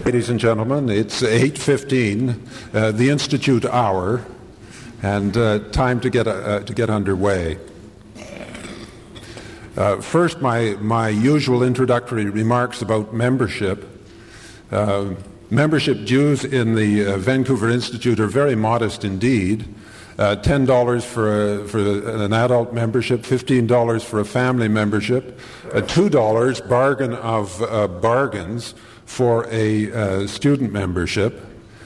Ladies and gentlemen, it's 8:15, the Institute hour, and time to get underway. First, my usual introductory remarks about membership. Membership dues in the Vancouver Institute are very modest indeed. $10 for an adult membership, $15 for a family membership, $2 bargain of bargains for a student membership.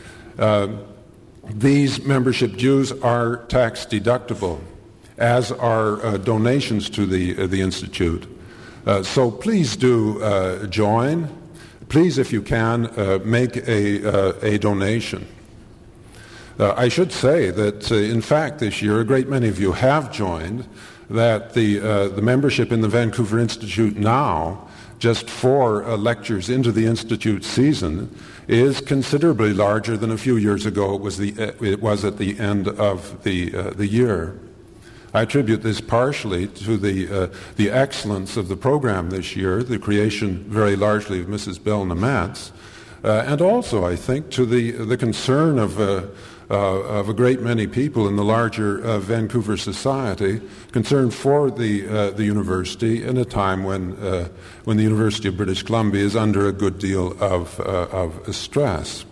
These membership dues are tax deductible, as are donations to the Institute. So please do join. Please, if you can, make a donation. I should say that, in fact, this year a great many of you have joined, that the membership in the Vancouver Institute now, just for lectures into the Institute season, is considerably larger than a few years ago it was at the end of the year. I attribute this partially to the excellence of the program this year, the creation very largely of Mrs. Bell Nemetz, and also, I think, to the concern of a great many people in the larger Vancouver society, concerned for the university in a time when the University of British Columbia is under a good deal of stress.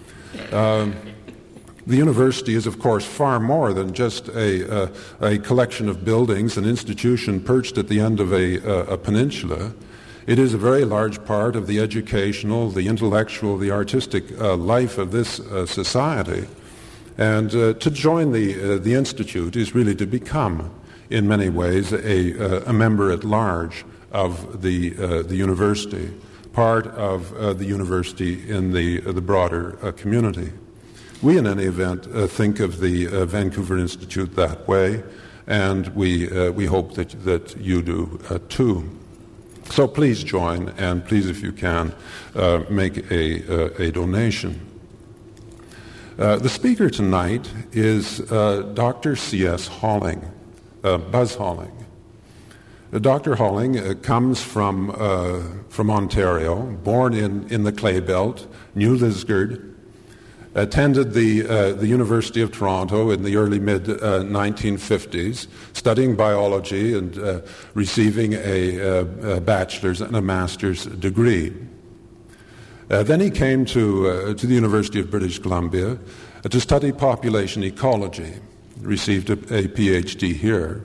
The university is, of course, far more than just a collection of buildings, an institution perched at the end of a peninsula. It is a very large part of the educational, the intellectual, the artistic life of this society. And to join the Institute is really to become, in many ways, a member at large of the university, part of the university in the broader community. We, in any event, think of the Vancouver Institute that way, and we hope that you do too. So please join, and please, if you can, make a donation. The speaker tonight is Dr. C.S. Halling, Buzz Halling. Dr. Halling comes from Ontario, born in the Clay Belt, New Liskeard, attended the University of Toronto in the early mid-1950s, studying biology and receiving a bachelor's and a master's degree. Then he came to the University of British Columbia to study population ecology, received a PhD here.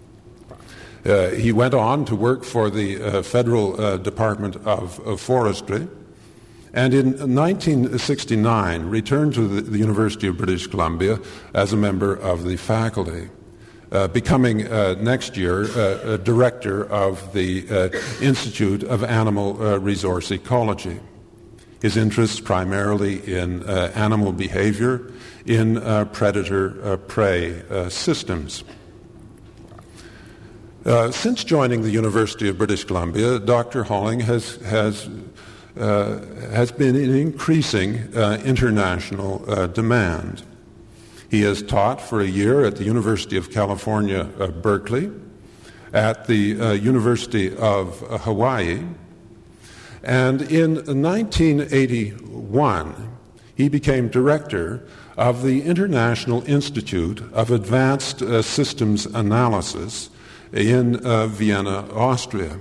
He went on to work for the Federal Department of Forestry, and in 1969 returned to the University of British Columbia as a member of the faculty, becoming next year director of the Institute of Animal Resource Ecology. His interests primarily in animal behavior in predator-prey systems. Since joining the University of British Columbia, Dr. Halling has been in increasing international demand. He has taught for a year at the University of California, Berkeley, at the University of Hawaii, and in 1981 he became director of the International Institute of Advanced Systems Analysis in Vienna, Austria.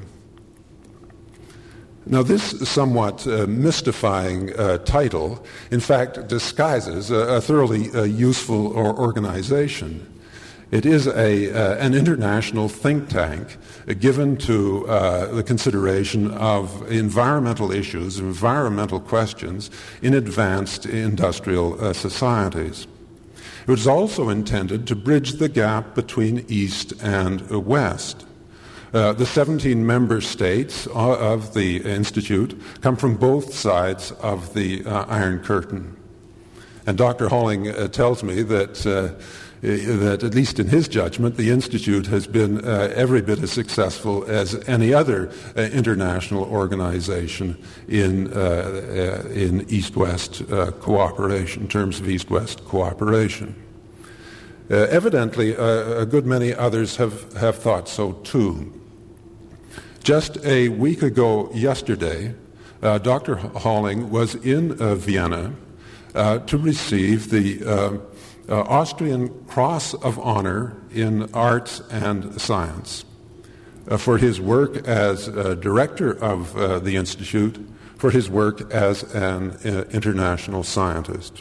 Now, this somewhat mystifying title, in fact, disguises a thoroughly useful organization. It is an international think tank given to the consideration of environmental issues, environmental questions in advanced industrial societies. It was also intended to bridge the gap between East and West. The 17 member states of the Institute come from both sides of the Iron Curtain. And Dr. Halling tells me that at least in his judgment, the Institute has been every bit as successful as any other international organization in East-West cooperation, in terms of East-West cooperation. Evidently, a good many others have thought so too. Just a week ago yesterday, Dr. Halling was in Vienna to receive the Austrian Cross of Honor in Arts and Science for his work as director of the Institute, for his work as an international scientist.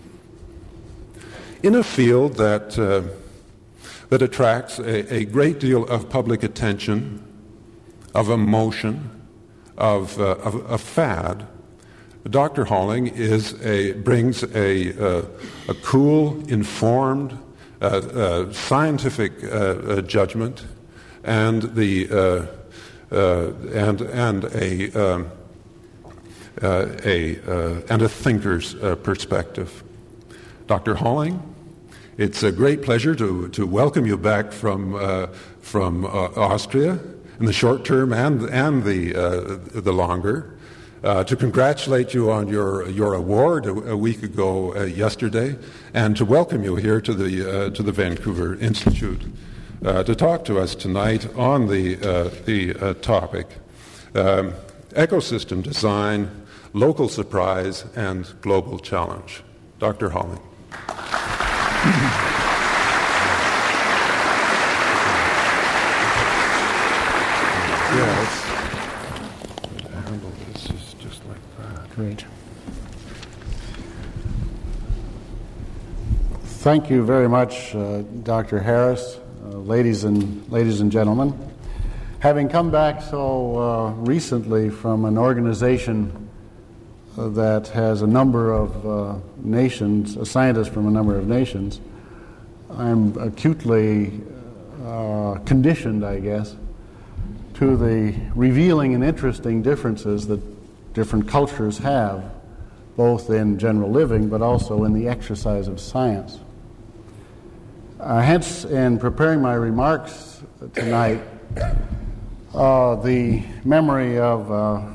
In a field that attracts a great deal of public attention, of emotion, of fad, Dr. Halling brings a cool, informed, scientific judgment and a thinker's perspective. Dr. Halling, it's a great pleasure to welcome you back from Austria in the short term and the longer. To congratulate you on your award a week ago yesterday, and to welcome you here to the Vancouver Institute to talk to us tonight on the topic ecosystem design, local surprise, and global challenge. Dr. Halling. Great. Thank you very much, Dr. Harris, ladies and gentlemen. Having come back so recently from an organization that has a number of nations, scientists from a number of nations, I'm acutely conditioned, I guess, to the revealing and interesting differences that different cultures have, both in general living but also in the exercise of science. Hence, in preparing my remarks tonight, the memory of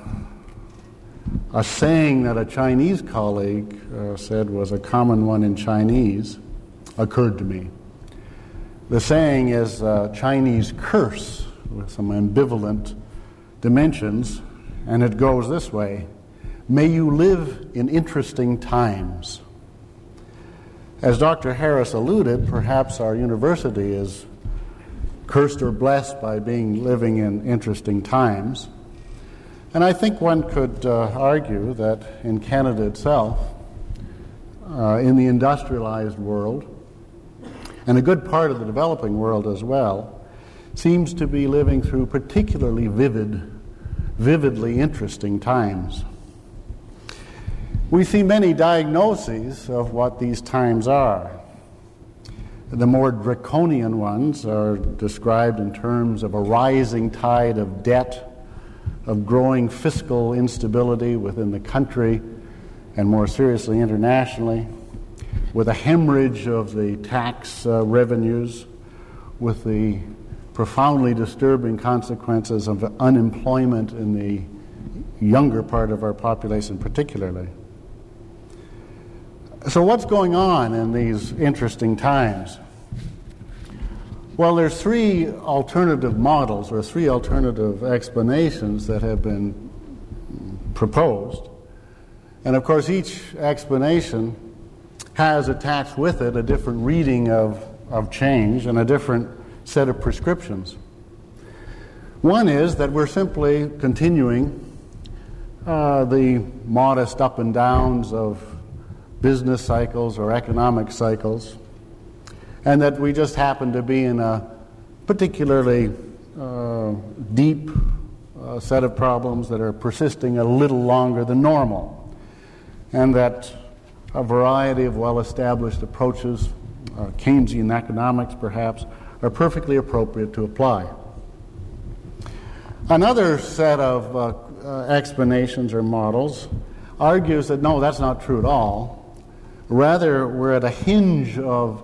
a saying that a Chinese colleague said was a common one in Chinese occurred to me. The saying is Chinese curse with some ambivalent dimensions, and it goes this way: may you live in interesting times. As Dr. Harris alluded, perhaps our university is cursed or blessed by living in interesting times. And I think one could argue that in Canada itself, in the industrialized world, and a good part of the developing world as well, seems to be living through particularly vividly interesting times. We see many diagnoses of what these times are. The more draconian ones are described in terms of a rising tide of debt, of growing fiscal instability within the country, and more seriously internationally, with a hemorrhage of the tax revenues, with the profoundly disturbing consequences of unemployment in the younger part of our population particularly. So what's going on in these interesting times? Well, there's three alternative models or three alternative explanations that have been proposed. And of course, each explanation has attached with it a different reading of change and a different set of prescriptions. One is that we're simply continuing the modest up and downs of business cycles or economic cycles, and that we just happen to be in a particularly deep set of problems that are persisting a little longer than normal, and that a variety of well-established approaches, Keynesian economics perhaps, are perfectly appropriate to apply. Another set of explanations or models argues that no, that's not true at all. Rather, we're at a hinge of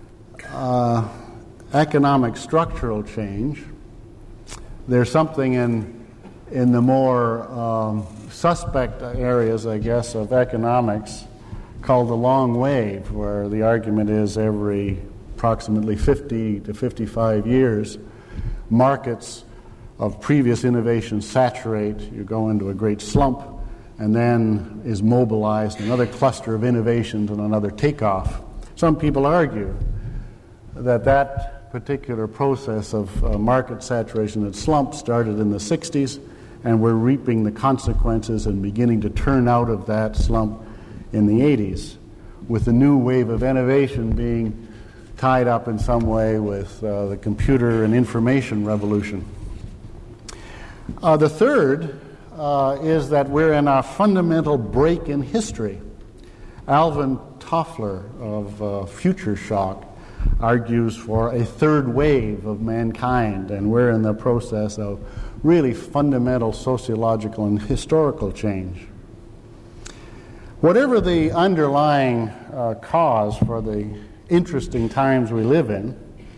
economic structural change. There's something in the more suspect areas, I guess, of economics called the long wave, where the argument is every approximately 50 to 55 years, markets of previous innovation saturate, you go into a great slump, and then is mobilized another cluster of innovations and another takeoff. Some people argue that that particular process of market saturation and slump started in the 60s, and we're reaping the consequences and beginning to turn out of that slump in the 80s, with the new wave of innovation being tied up in some way with the computer and information revolution. The third is that we're in a fundamental break in history. Alvin Toffler of Future Shock argues for a third wave of mankind, and we're in the process of really fundamental sociological and historical change. Whatever the underlying cause for the interesting times we live in,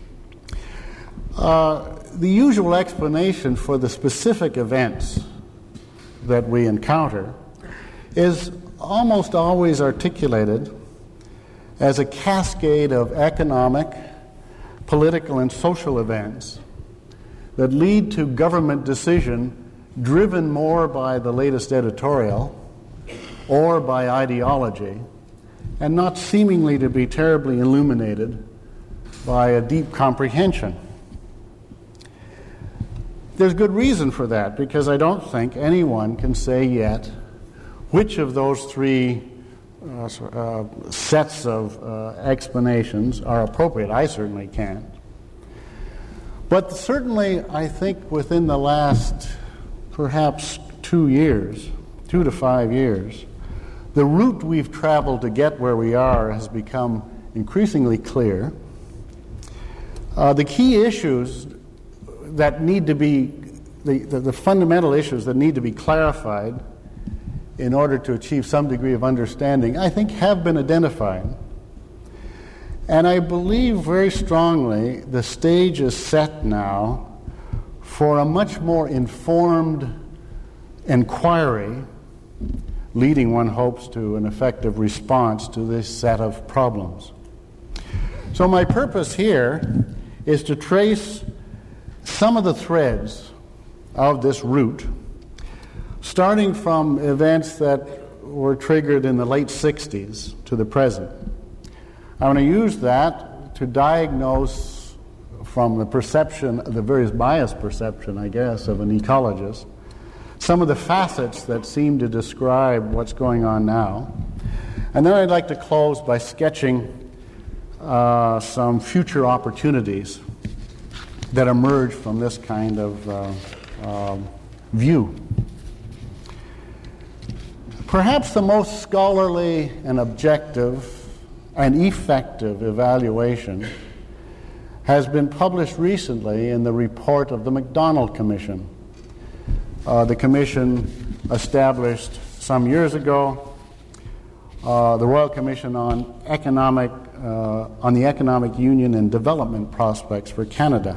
the usual explanation for the specific events that we encounter is almost always articulated as a cascade of economic, political, and social events that lead to government decision driven more by the latest editorial or by ideology, and not seemingly to be terribly illuminated by a deep comprehension. There's good reason for that, because I don't think anyone can say yet which of those three sets of explanations are appropriate. I certainly can't. But certainly, I think within the last perhaps 2 to 5 years, the route we've traveled to get where we are has become increasingly clear. The key issues that need to be, the fundamental issues that need to be clarified in order to achieve some degree of understanding, I think have been identified. And I believe very strongly the stage is set now for a much more informed inquiry, leading, one hopes, to an effective response to this set of problems. So my purpose here is to trace some of the threads of this route, starting from events that were triggered in the late 60s to the present. I want to use that to diagnose, from the perception, the various biased perception, I guess, of an ecologist, some of the facets that seem to describe what's going on now. And then I'd like to close by sketching some future opportunities that emerge from this kind of view. Perhaps the most scholarly and objective and effective evaluation has been published recently in the report of the MacDonald Commission. The Commission established some years ago, the Royal Commission on the Economic Union and Development Prospects for Canada.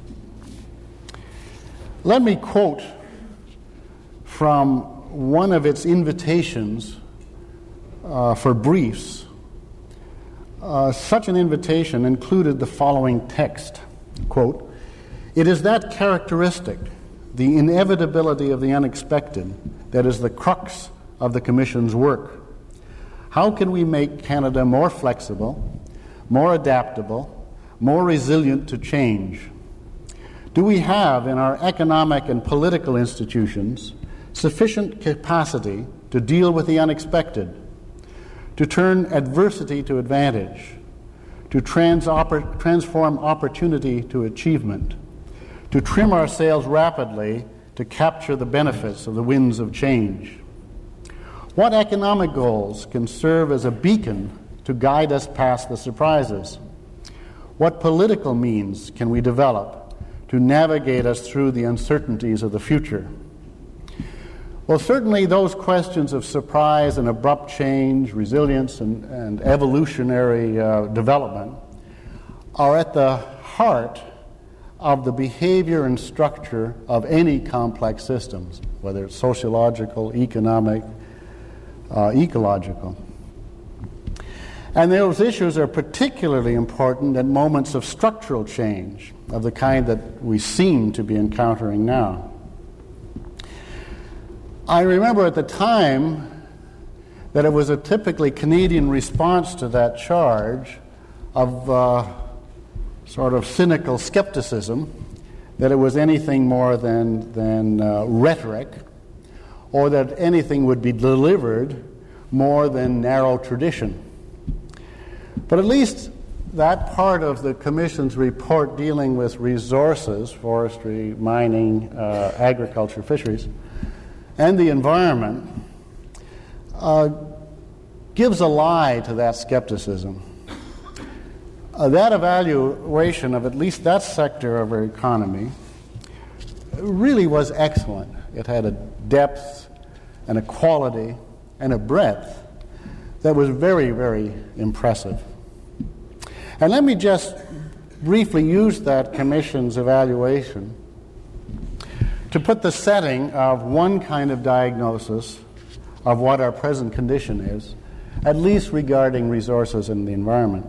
Let me quote from one of its invitations for briefs. Such an invitation included the following text, quote, "It is that characteristic, the inevitability of the unexpected, that is the crux of the Commission's work. How can we make Canada more flexible, more adaptable, more resilient to change? Do we have in our economic and political institutions sufficient capacity to deal with the unexpected, to turn adversity to advantage, to transform opportunity to achievement, to trim our sails rapidly to capture the benefits of the winds of change? What economic goals can serve as a beacon to guide us past the surprises? What political means can we develop to navigate us through the uncertainties of the future?" Well, certainly those questions of surprise and abrupt change, resilience and evolutionary development are at the heart of the behavior and structure of any complex systems, whether it's sociological, economic, ecological. And those issues are particularly important at moments of structural change, of the kind that we seem to be encountering now. I remember at the time that it was a typically Canadian response to that charge of sort of cynical skepticism that it was anything more than rhetoric, or that anything would be delivered more than narrow tradition. But at least that part of the Commission's report dealing with resources, forestry, mining, agriculture, fisheries, and the environment gives a lie to that skepticism. That evaluation of at least that sector of our economy really was excellent. It had a depth and a quality and a breadth that was very, very impressive. And let me just briefly use that Commission's evaluation to put the setting of one kind of diagnosis of what our present condition is, at least regarding resources and the environment.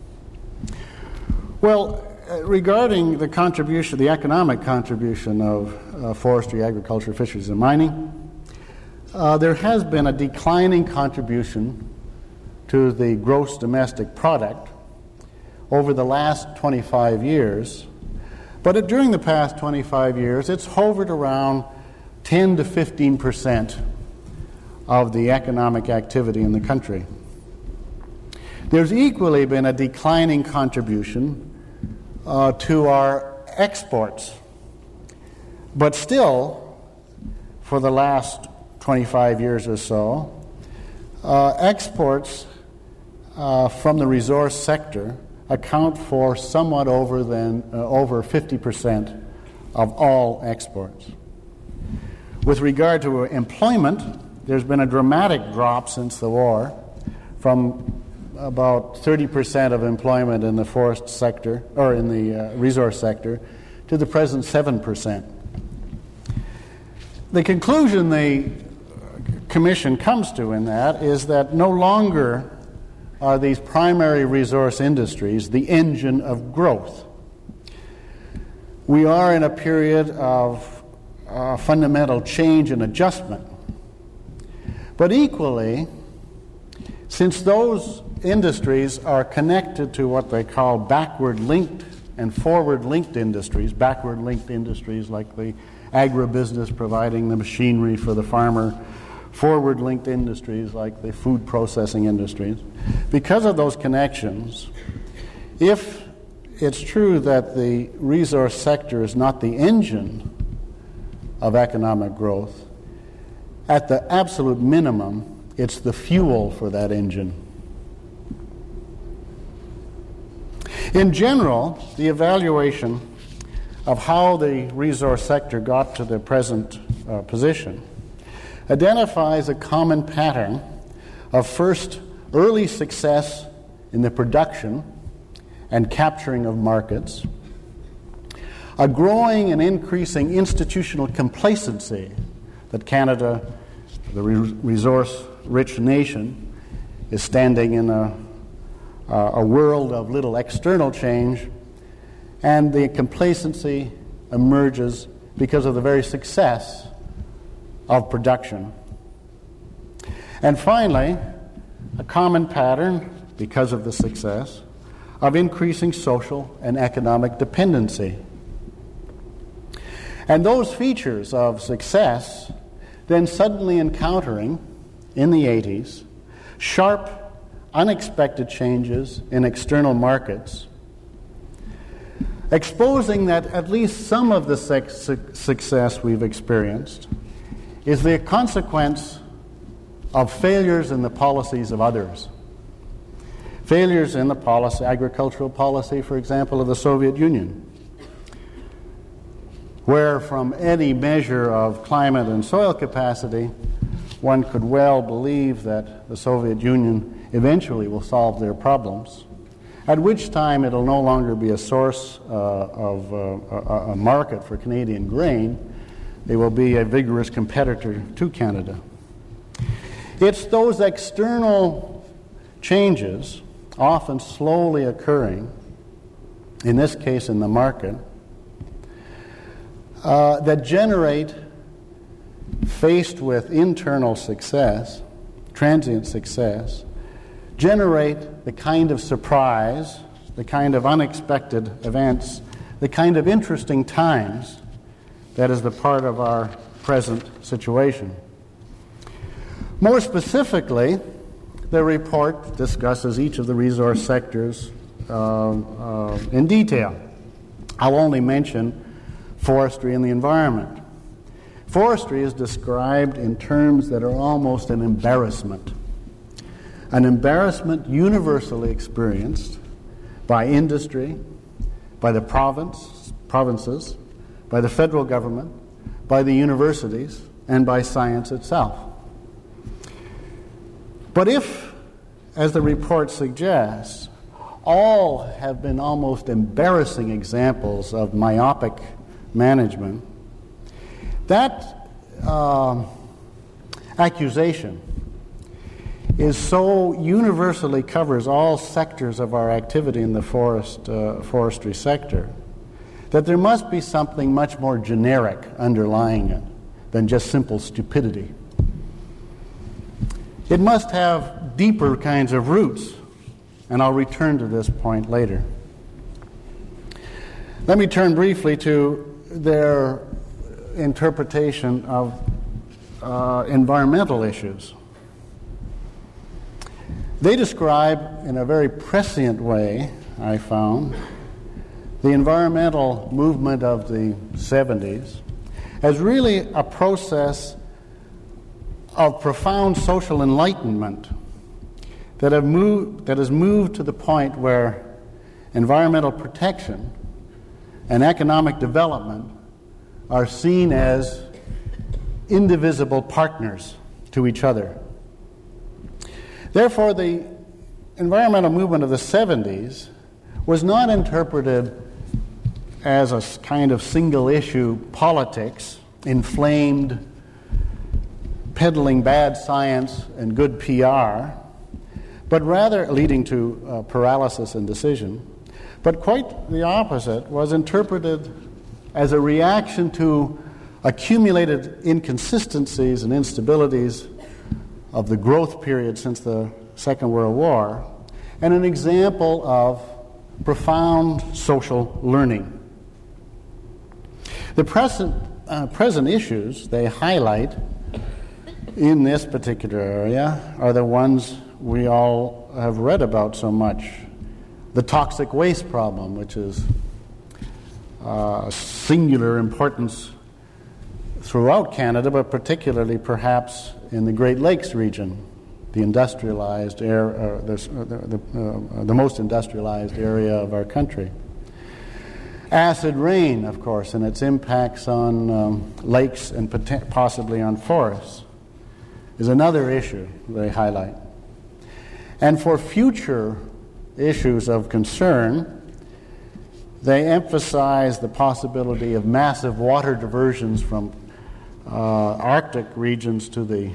Well, regarding the contribution, the economic contribution of forestry, agriculture, fisheries, and mining, there has been a declining contribution to the gross domestic product over the last 25 years. But during the past 25 years, it's hovered around 10 to 15% of the economic activity in the country. There's equally been a declining contribution to our exports. But still, for the last 25 years or so, exports from the resource sector account for somewhat over 50% of all exports. With regard to employment, there's been a dramatic drop since the war, from about 30% of employment in the forest sector, or in the resource sector, to the present 7%. The conclusion the Commission comes to in that is that no longer are these primary resource industries the engine of growth. We are in a period of fundamental change and adjustment. But equally, since those industries are connected to what they call backward-linked and forward-linked industries, backward-linked industries like the agribusiness providing the machinery for the farmer, forward-linked industries like the food processing industries. Because of those connections, if it's true that the resource sector is not the engine of economic growth, at the absolute minimum, it's the fuel for that engine. In general, the evaluation of how the resource sector got to the present position identifies a common pattern of first early success in the production and capturing of markets, a growing and increasing institutional complacency that Canada, the resource-rich nation, is standing in a world of little external change, and the complacency emerges because of the very success of production. And finally, a common pattern, because of the success, of increasing social and economic dependency. And those features of success then suddenly encountering, in the 80s, sharp, unexpected changes in external markets, exposing that at least some of the success we've experienced is the consequence of failures in the policies of others. Failures in the policy, agricultural policy, for example, of the Soviet Union, where from any measure of climate and soil capacity, one could well believe that the Soviet Union eventually will solve their problems, at which time it'll no longer be a source of a market for Canadian grain. They will be a vigorous competitor to Canada. It's those external changes, often slowly occurring, in this case in the market, that generate faced with internal success, transient success, generate the kind of surprise, the kind of unexpected events, the kind of interesting times that is the part of our present situation. More specifically, the report discusses each of the resource sectors in detail. I'll only mention forestry and the environment. Forestry is described in terms that are almost an embarrassment universally experienced by industry, by the provinces, by the federal government, by the universities, and by science itself. But if, as the report suggests, all have been almost embarrassing examples of myopic management, that accusation is so universally covers all sectors of our activity in the forestry sector that there must be something much more generic underlying it than just simple stupidity. It must have deeper kinds of roots, and I'll return to this point later. Let me turn briefly to their interpretation of environmental issues. They describe in a very prescient way, I found, the environmental movement of the 70s as really a process of profound social enlightenment that has moved to the point where environmental protection and economic development are seen as indivisible partners to each other. Therefore, the environmental movement of the 70s was not interpreted as a kind of single-issue politics, inflamed, peddling bad science and good PR, but rather leading to paralysis and decision. But quite the opposite, was interpreted as a reaction to accumulated inconsistencies and instabilities of the growth period since the Second World War, and an example of profound social learning. The present issues they highlight in this particular area are the ones we all have read about so much. The toxic waste problem, which is singular importance throughout Canada, but particularly perhaps in the Great Lakes region, the industrialized area, the most industrialized area of our country. Acid rain, of course, and its impacts on lakes and possibly on forests is another issue they highlight. And for future issues of concern, they emphasize the possibility of massive water diversions from Arctic regions to the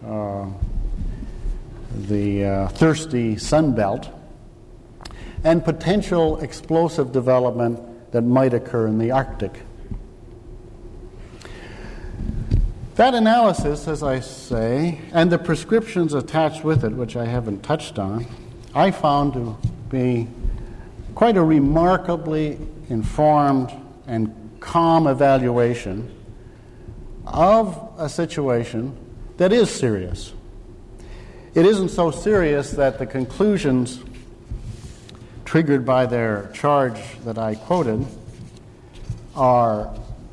thirsty Sunbelt, and potential explosive development that might occur in the Arctic. That analysis, as I say, and the prescriptions attached with it, which I haven't touched on, I found to be quite a remarkably informed and calm evaluation of a situation that is serious. It isn't so serious that the conclusions triggered by their charge that I quoted are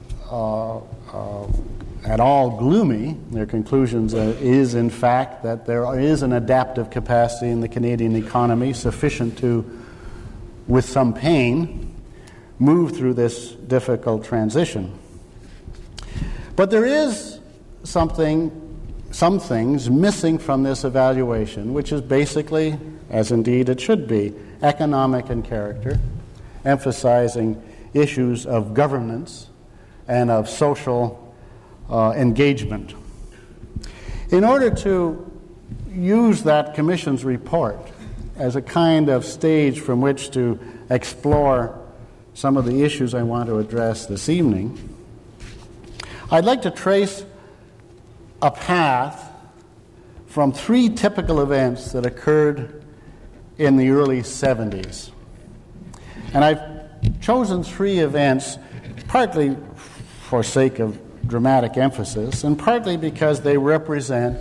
at all gloomy. Their conclusions is, in fact, that there is an adaptive capacity in the Canadian economy sufficient to, with some pain, move through this difficult transition. But there is some things missing from this evaluation, which is basically, as indeed it should be, economic in character, emphasizing issues of governance and of social engagement. In order to use that Commission's report as a kind of stage from which to explore some of the issues I want to address this evening, I'd like to trace a path from three typical events that occurred in the early 70s. And I've chosen three events partly for sake of dramatic emphasis and partly because they represent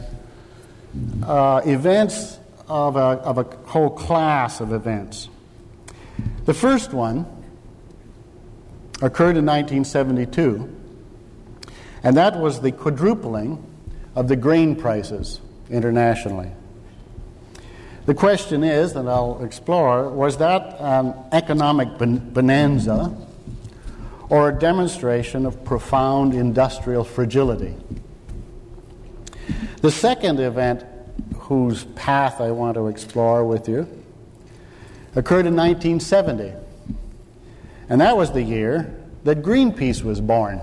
events of a whole class of events. The first one occurred in 1972, and that was the quadrupling of the grain prices internationally. The question is, that I'll explore, was that an economic bonanza or a demonstration of profound industrial fragility? The second event, whose path I want to explore with you, occurred in 1970. And that was the year that Greenpeace was born.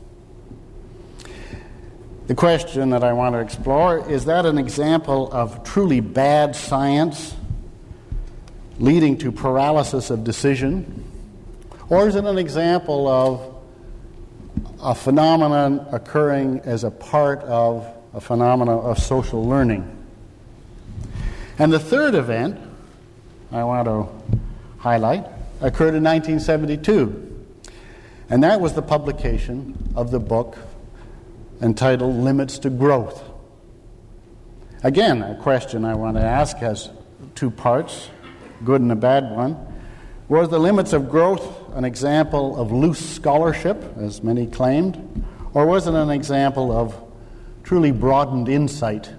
The question that I want to explore, is that an example of truly bad science leading to paralysis of decision? Or is it an example of a phenomenon occurring as a part of a phenomenon of social learning? And the third event I want to highlight occurred in 1972, and that was the publication of the book entitled Limits to Growth. Again, a question I want to ask has two parts, good and a bad one. Was the limits of growth an example of loose scholarship, as many claimed, or was it an example of truly broadened insight?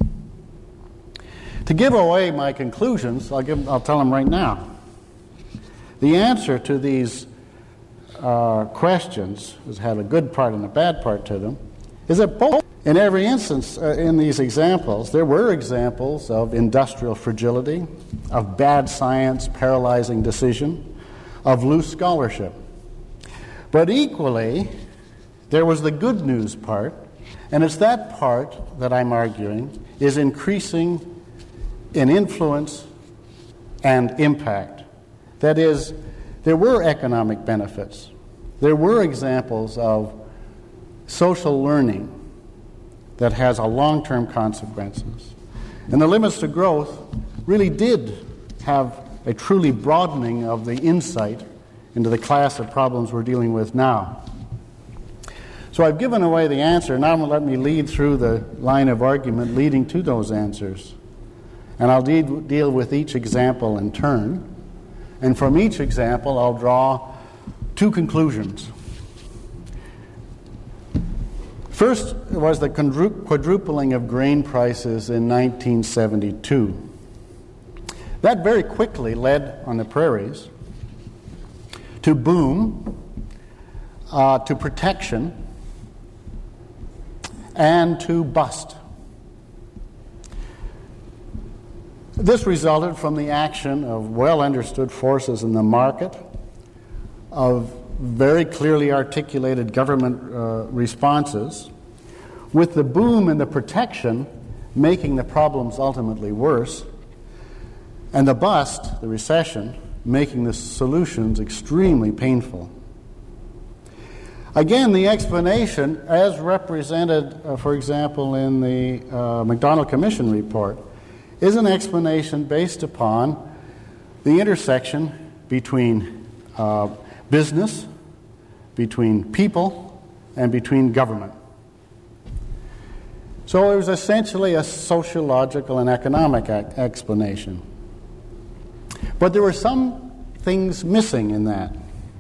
To give away my conclusions, I'll tell them right now. The answer to these questions has had a good part and a bad part to them, is that both, in every instance in these examples, there were examples of industrial fragility, of bad science paralyzing decision, of loose scholarship. But equally, there was the good news part, and it's that part that I'm arguing is increasing in influence and impact. That is, there were economic benefits. There were examples of social learning that has a long-term consequences. And the limits to growth really did have a truly broadening of the insight into the class of problems we're dealing with now. So I've given away the answer. Now let me lead through the line of argument leading to those answers. And I'll deal with each example in turn. And from each example, I'll draw two conclusions. First was the quadrupling of grain prices in 1972. That very quickly led on the prairies to boom, to protection, and to bust. This resulted from the action of well-understood forces in the market, of very clearly articulated government responses, with the boom and the protection making the problems ultimately worse, and the bust, the recession, making the solutions extremely painful. Again, the explanation, as represented, for example, in the McDonald Commission report, is an explanation based upon the intersection between business, between people, and between government. So it was essentially a sociological and economic explanation. But there were some things missing in that.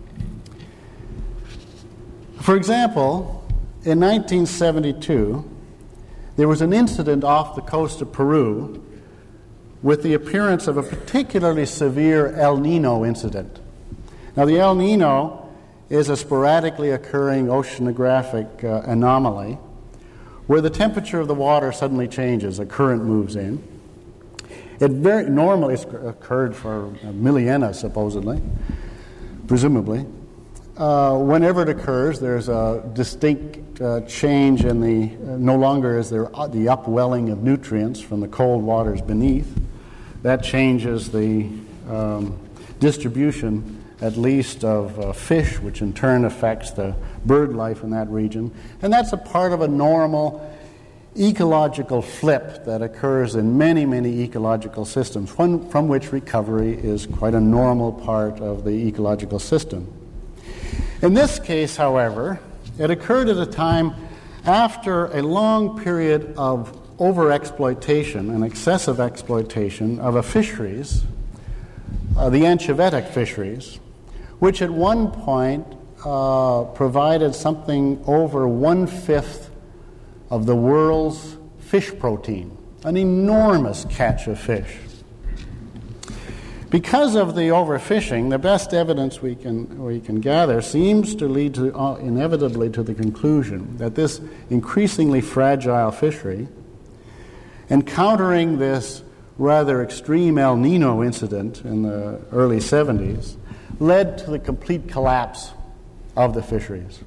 For example, in 1972, there was an incident off the coast of Peru with the appearance of a particularly severe El Nino incident. Now, the El Nino is a sporadically occurring oceanographic anomaly where the temperature of the water suddenly changes, a current moves in. It very normally occurred for millennia, supposedly, presumably. Whenever it occurs, there's a distinct change in the, no longer is there the upwelling of nutrients from the cold waters beneath. That changes the distribution, at least, of fish, which in turn affects the bird life in that region. And that's a part of a normal ecological flip that occurs in many, many ecological systems, from which recovery is quite a normal part of the ecological system. In this case, however, it occurred at a time after a long period of overexploitation and excessive exploitation of a fisheries, the anchovetic fisheries, which at one point provided something over 1/5 of the world's fish protein, an enormous catch of fish. Because of the overfishing, the best evidence we can gather seems to lead to inevitably to the conclusion that this increasingly fragile fishery, encountering this rather extreme El Nino incident in the early 70s, led to the complete collapse of the fisheries.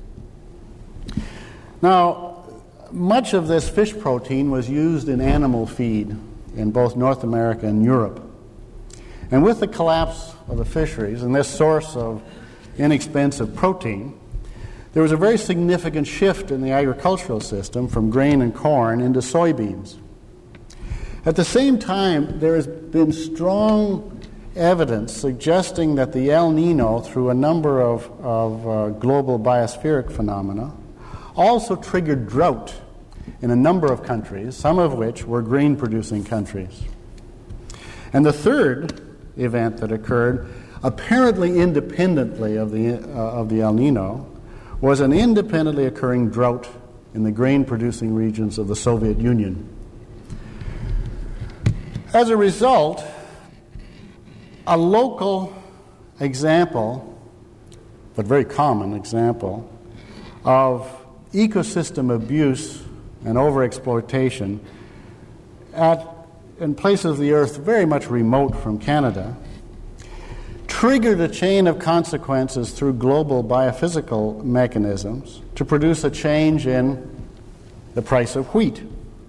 Now, much of this fish protein was used in animal feed in both North America and Europe. And with the collapse of the fisheries and this source of inexpensive protein, there was a very significant shift in the agricultural system from grain and corn into soybeans. At the same time, there has been strong evidence suggesting that the El Nino, through a number of global biospheric phenomena, also triggered drought in a number of countries, some of which were grain-producing countries. And the third event that occurred, apparently independently of the El Nino, was an independently occurring drought in the grain-producing regions of the Soviet Union. As a result, a local example, but very common example, of ecosystem abuse and overexploitation in places of the earth very much remote from Canada, triggered a chain of consequences through global biophysical mechanisms to produce a change in the price of wheat.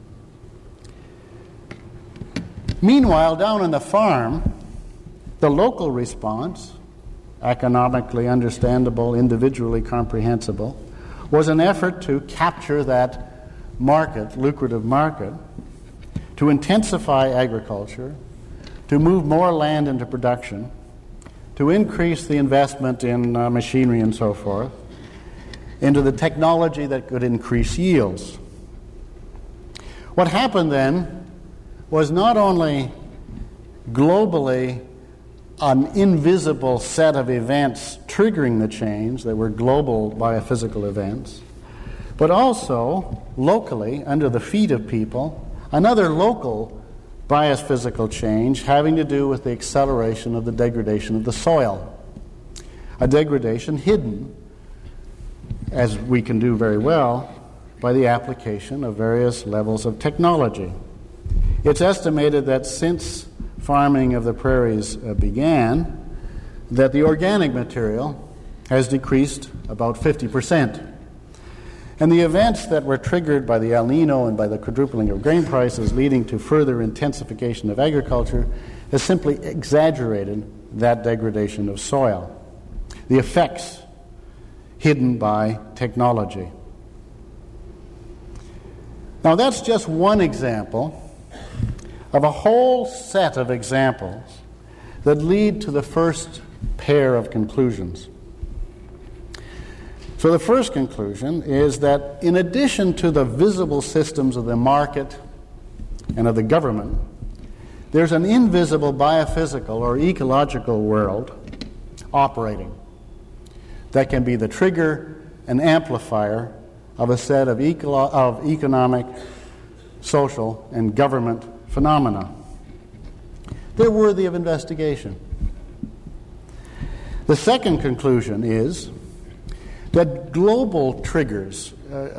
Meanwhile, down on the farm, the local response, economically understandable, individually comprehensible, was an effort to capture that market, lucrative market, to intensify agriculture, to move more land into production, to increase the investment in machinery and so forth, into the technology that could increase yields. What happened then was not only globally an invisible set of events triggering the change that were global biophysical events, but also locally, under the feet of people, another local biophysical change having to do with the acceleration of the degradation of the soil. A degradation hidden, as we can do very well, by the application of various levels of technology. It's estimated that since farming of the prairies began, that the organic material has decreased about 50%. And the events that were triggered by the El Nino and by the quadrupling of grain prices leading to further intensification of agriculture has simply exaggerated that degradation of soil. The effects hidden by technology. Now that's just one example of a whole set of examples that lead to the first pair of conclusions. So the first conclusion is that in addition to the visible systems of the market and of the government, there's an invisible biophysical or ecological world operating that can be the trigger and amplifier of a set of economic, social, and government phenomena. They're worthy of investigation. The second conclusion is that global triggers,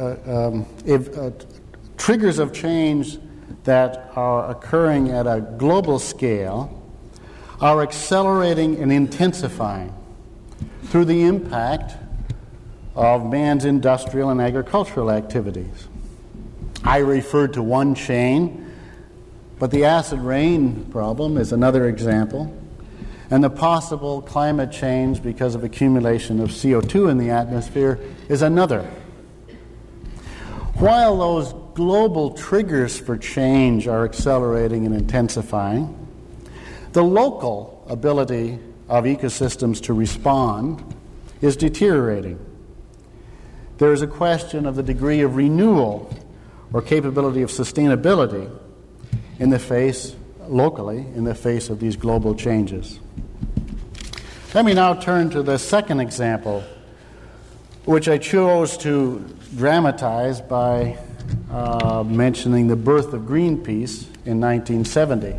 triggers of change that are occurring at a global scale, are accelerating and intensifying through the impact of man's industrial and agricultural activities. I referred to one chain, but the acid rain problem is another example, and the possible climate change because of accumulation of CO2 in the atmosphere is another. While those global triggers for change are accelerating and intensifying, the local ability of ecosystems to respond is deteriorating. There is a question of the degree of renewal or capability of sustainability in the face, locally, in the face of these global changes. Let me now turn to the second example, which I chose to dramatize by mentioning the birth of Greenpeace in 1970.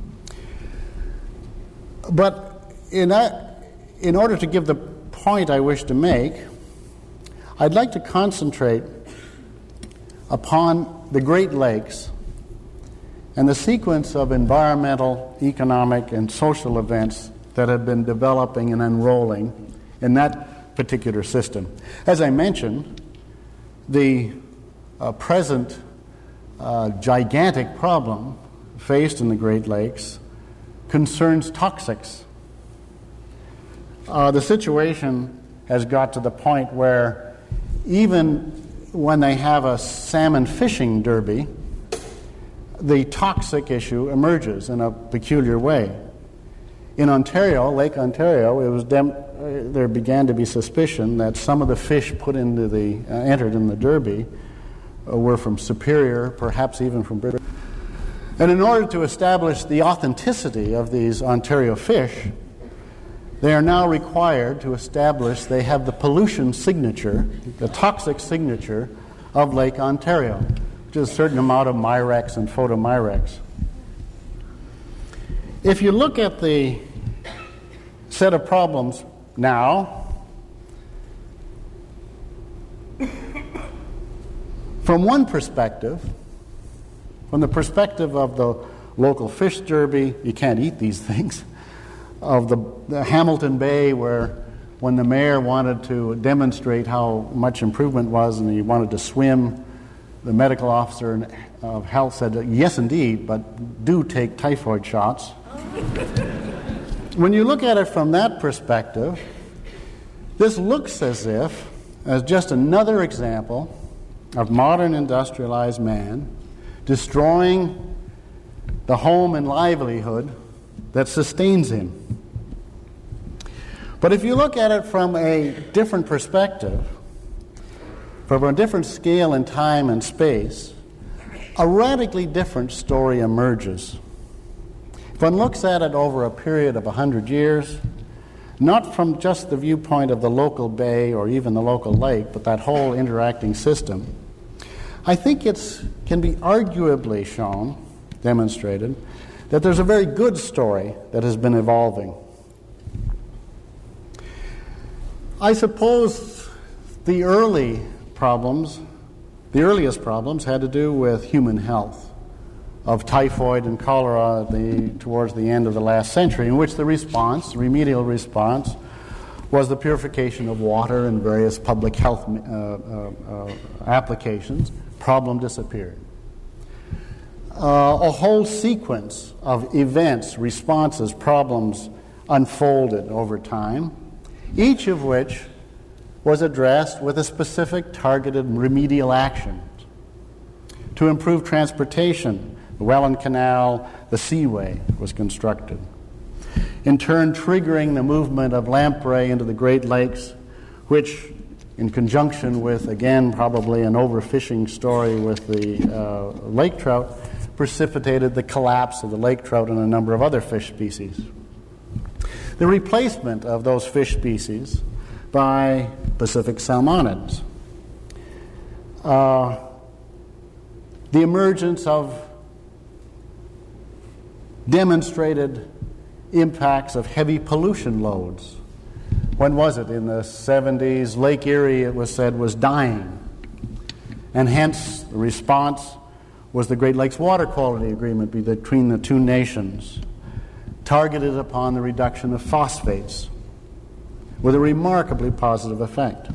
But in order to give the point I wish to make, I'd like to concentrate upon the Great Lakes and the sequence of environmental, economic, and social events that have been developing and unrolling in that particular system. As I mentioned, the present gigantic problem faced in the Great Lakes concerns toxics. The situation has got to the point where even when they have a salmon fishing derby, the toxic issue emerges in a peculiar way. In Ontario, Lake Ontario, there began to be suspicion that some of the fish put into entered in the derby were from Superior, perhaps even from British. And in order to establish the authenticity of these Ontario fish, they are now required to establish they have the pollution signature, the toxic signature of Lake Ontario, which is a certain amount of Mirex and photomyrex. If you look at the set of problems now, from one perspective, from the perspective of the local fish derby, you can't eat these things, of the Hamilton Bay, where when the mayor wanted to demonstrate how much improvement was and he wanted to swim, the medical officer of health said, yes, indeed, but do take typhoid shots. When you look at it from that perspective, this looks as just another example of modern industrialized man destroying the home and livelihood that sustains him. But if you look at it from a different perspective, from a different scale in time and space, a radically different story emerges. If one looks at it over a period of 100 years, not from just the viewpoint of the local bay or even the local lake, but that whole interacting system, I think it can be arguably shown, demonstrated, that there's a very good story that has been evolving. I suppose the earliest problems had to do with human health, of typhoid and cholera towards the end of the last century, in which the remedial response, was the purification of water and various public health applications. Problem disappeared. A whole sequence of events, responses, problems unfolded over time, each of which was addressed with a specific targeted remedial action. To improve transportation, the Welland Canal, the Seaway was constructed, in turn triggering the movement of lamprey into the Great Lakes, which, in conjunction with, again, probably an overfishing story with the lake trout, precipitated the collapse of the lake trout and a number of other fish species. The replacement of those fish species by Pacific salmonids. The emergence of demonstrated impacts of heavy pollution loads. When was it? In the 70s, Lake Erie, it was said, was dying. And hence, the response was the Great Lakes Water Quality Agreement between the two nations, targeted upon the reduction of phosphates, with a remarkably positive effect.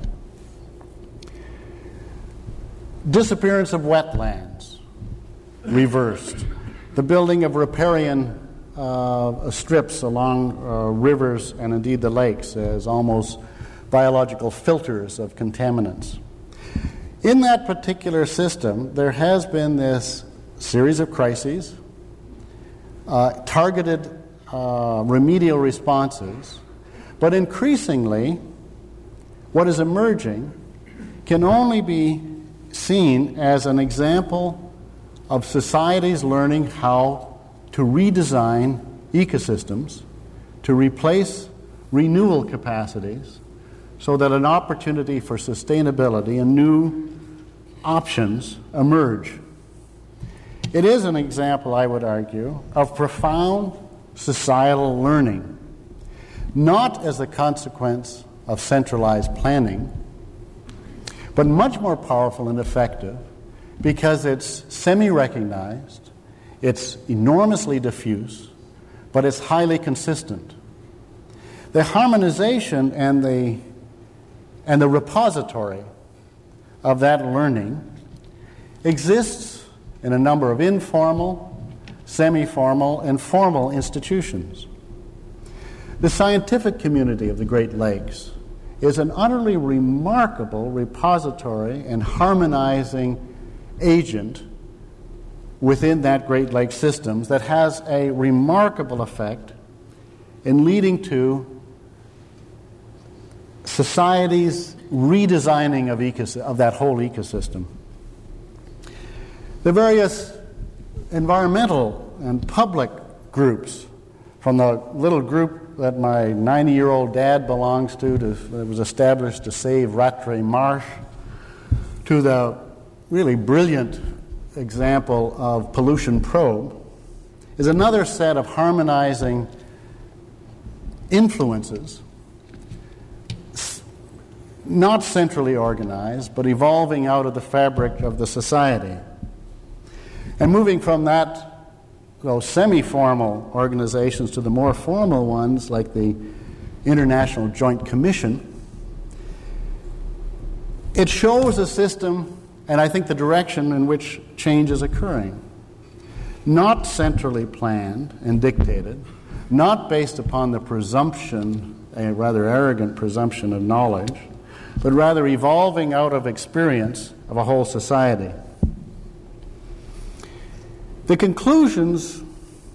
Disappearance of wetlands, reversed. The building of riparian strips along rivers and indeed the lakes as almost biological filters of contaminants. In that particular system, there has been this series of crises, targeted remedial responses, but increasingly, what is emerging can only be seen as an example of societies learning how to redesign ecosystems, to replace renewal capacities, so that an opportunity for sustainability and new options emerge. It is an example, I would argue, of profound societal learning, not as a consequence of centralized planning, but much more powerful and effective because it's semi-recognized, it's enormously diffuse, but it's highly consistent. The harmonization and the repository of that learning exists in a number of informal, semi-formal, and formal institutions. The scientific community of the Great Lakes is an utterly remarkable repository and harmonizing agent within that Great Lakes systems that has a remarkable effect in leading to society's redesigning of that whole ecosystem. The various environmental and public groups, from the little group that my 90-year-old dad belongs to that was established to save Rattray Marsh, to the really brilliant example of Pollution Probe, is another set of harmonizing influences, not centrally organized, but evolving out of the fabric of the society. And moving from those semi-formal organizations to the more formal ones, like the International Joint Commission, it shows a system, and I think the direction in which change is occurring. Not centrally planned and dictated, not based upon the presumption, a rather arrogant presumption of knowledge, but rather evolving out of experience of a whole society. The conclusions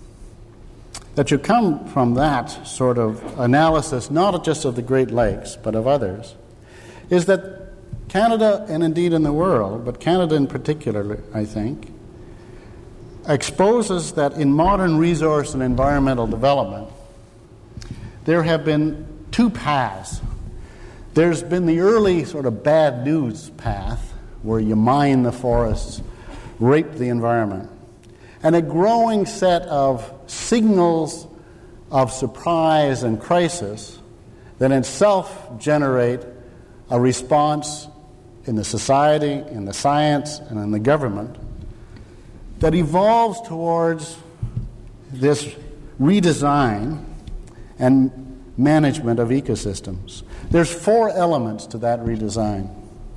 that you come from that sort of analysis, not just of the Great Lakes, but of others, is that Canada, and indeed in the world, but Canada in particular, I think, exposes that in modern resource and environmental development, there have been two paths. There's been the early sort of bad news path, where you mine the forests, rape the environment, and a growing set of signals of surprise and crisis that in itself generate a response in the society, in the science, and in the government that evolves towards this redesign and management of ecosystems. There's 4 elements to that redesign.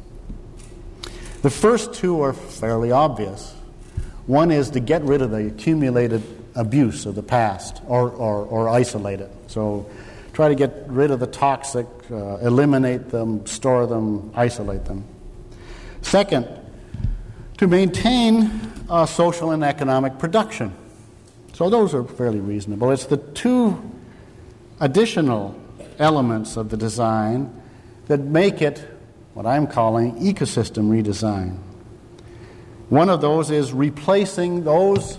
The first 2 are fairly obvious. One is to get rid of the accumulated abuse of the past or isolate it. So try to get rid of the toxic, eliminate them, store them, isolate them. Second, to maintain social and economic production. So those are fairly reasonable. It's the 2 additional elements of the design that make it what I'm calling ecosystem redesign. One of those is replacing those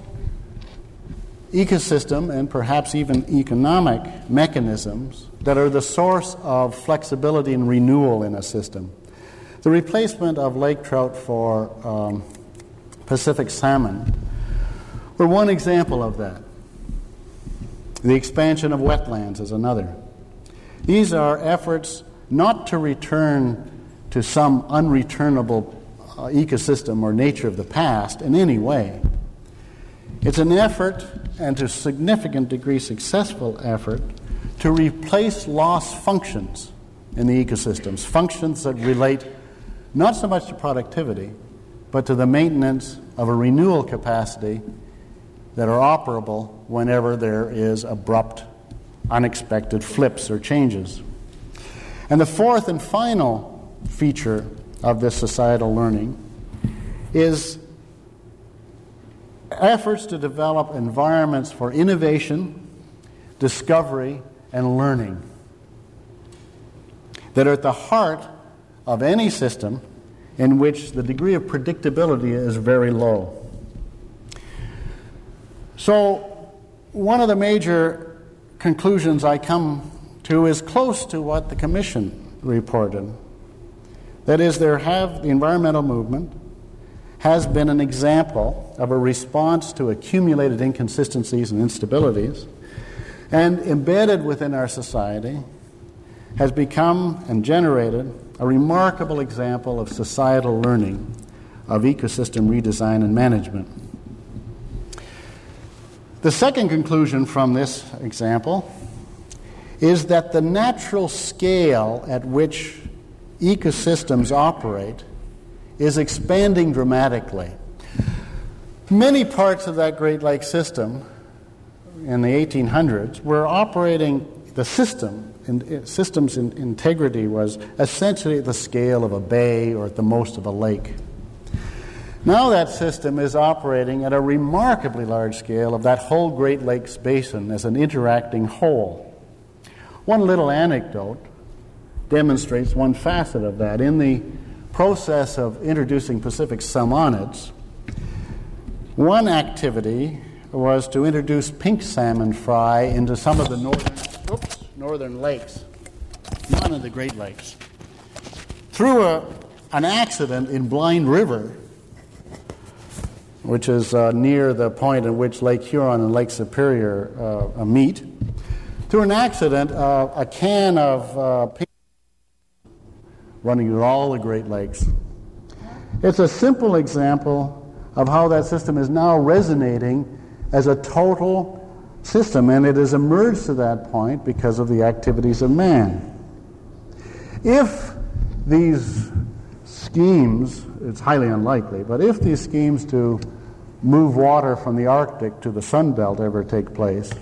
ecosystem and perhaps even economic mechanisms that are the source of flexibility and renewal in a system. The replacement of lake trout for Pacific salmon were one example of that. The expansion of wetlands is another. These are efforts not to return to some unreturnable ecosystem or nature of the past in any way. It's an effort, and to a significant degree successful effort, to replace lost functions in the ecosystems, functions that relate not so much to productivity, but to the maintenance of a renewal capacity that are operable whenever there is abrupt, unexpected flips or changes. And the fourth and final feature of this societal learning is efforts to develop environments for innovation, discovery, and learning that are at the heart of any system in which the degree of predictability is very low. So, one of the major conclusions I come to is close to what the Commission reported. That is, the environmental movement has been an example of a response to accumulated inconsistencies and instabilities, and embedded within our society has become and generated a remarkable example of societal learning, of ecosystem redesign and management. The second conclusion from this example is that the natural scale at which ecosystems operate is expanding dramatically. Many parts of that Great Lakes system in the 1800s were operating the system, and systems integrity was essentially at the scale of a bay or at the most of a lake. Now that system is operating at a remarkably large scale of that whole Great Lakes basin as an interacting whole. One little anecdote demonstrates one facet of that. In the process of introducing Pacific salmonids, one activity was to introduce pink salmon fry into some of the northern lakes, none of the Great Lakes. Through an accident in Blind River, which is near the point at which Lake Huron and Lake Superior meet, through an accident, a can of pink running through all the Great Lakes. It's a simple example of how that system is now resonating as a total system, and it has emerged to that point because of the activities of man. If these schemes, it's highly unlikely, but if these schemes to move water from the Arctic to the Sun Belt ever take place,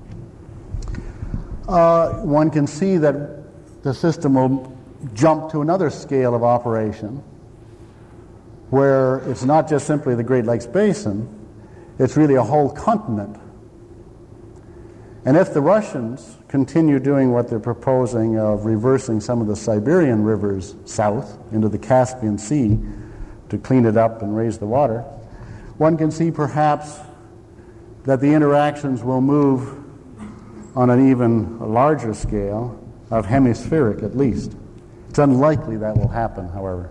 one can see that the system will jump to another scale of operation where it's not just simply the Great Lakes Basin, it's really a whole continent. And if the Russians continue doing what they're proposing of reversing some of the Siberian rivers south into the Caspian Sea to clean it up and raise the water, one can see perhaps that the interactions will move on an even larger scale of hemispheric at least. It's unlikely that will happen, however.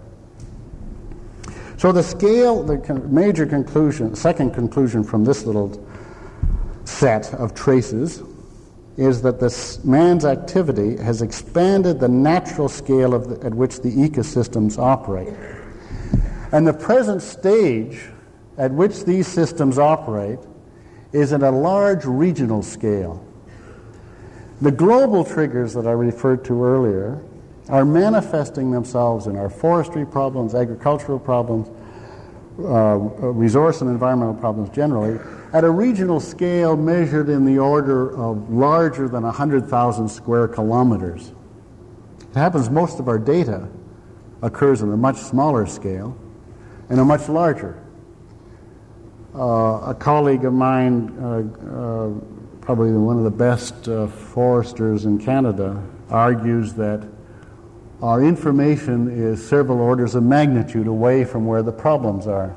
So the scale, the major conclusion, second conclusion from this little set of traces is that this man's activity has expanded the natural scale at which the ecosystems operate. And the present stage at which these systems operate is at a large regional scale. The global triggers that I referred to earlier are manifesting themselves in our forestry problems, agricultural problems, resource and environmental problems generally, at a regional scale measured in the order of larger than 100,000 square kilometers. It happens most of our data occurs on a much smaller scale and a much larger. A colleague of mine, probably one of the best foresters in Canada, argues that our information is several orders of magnitude away from where the problems are.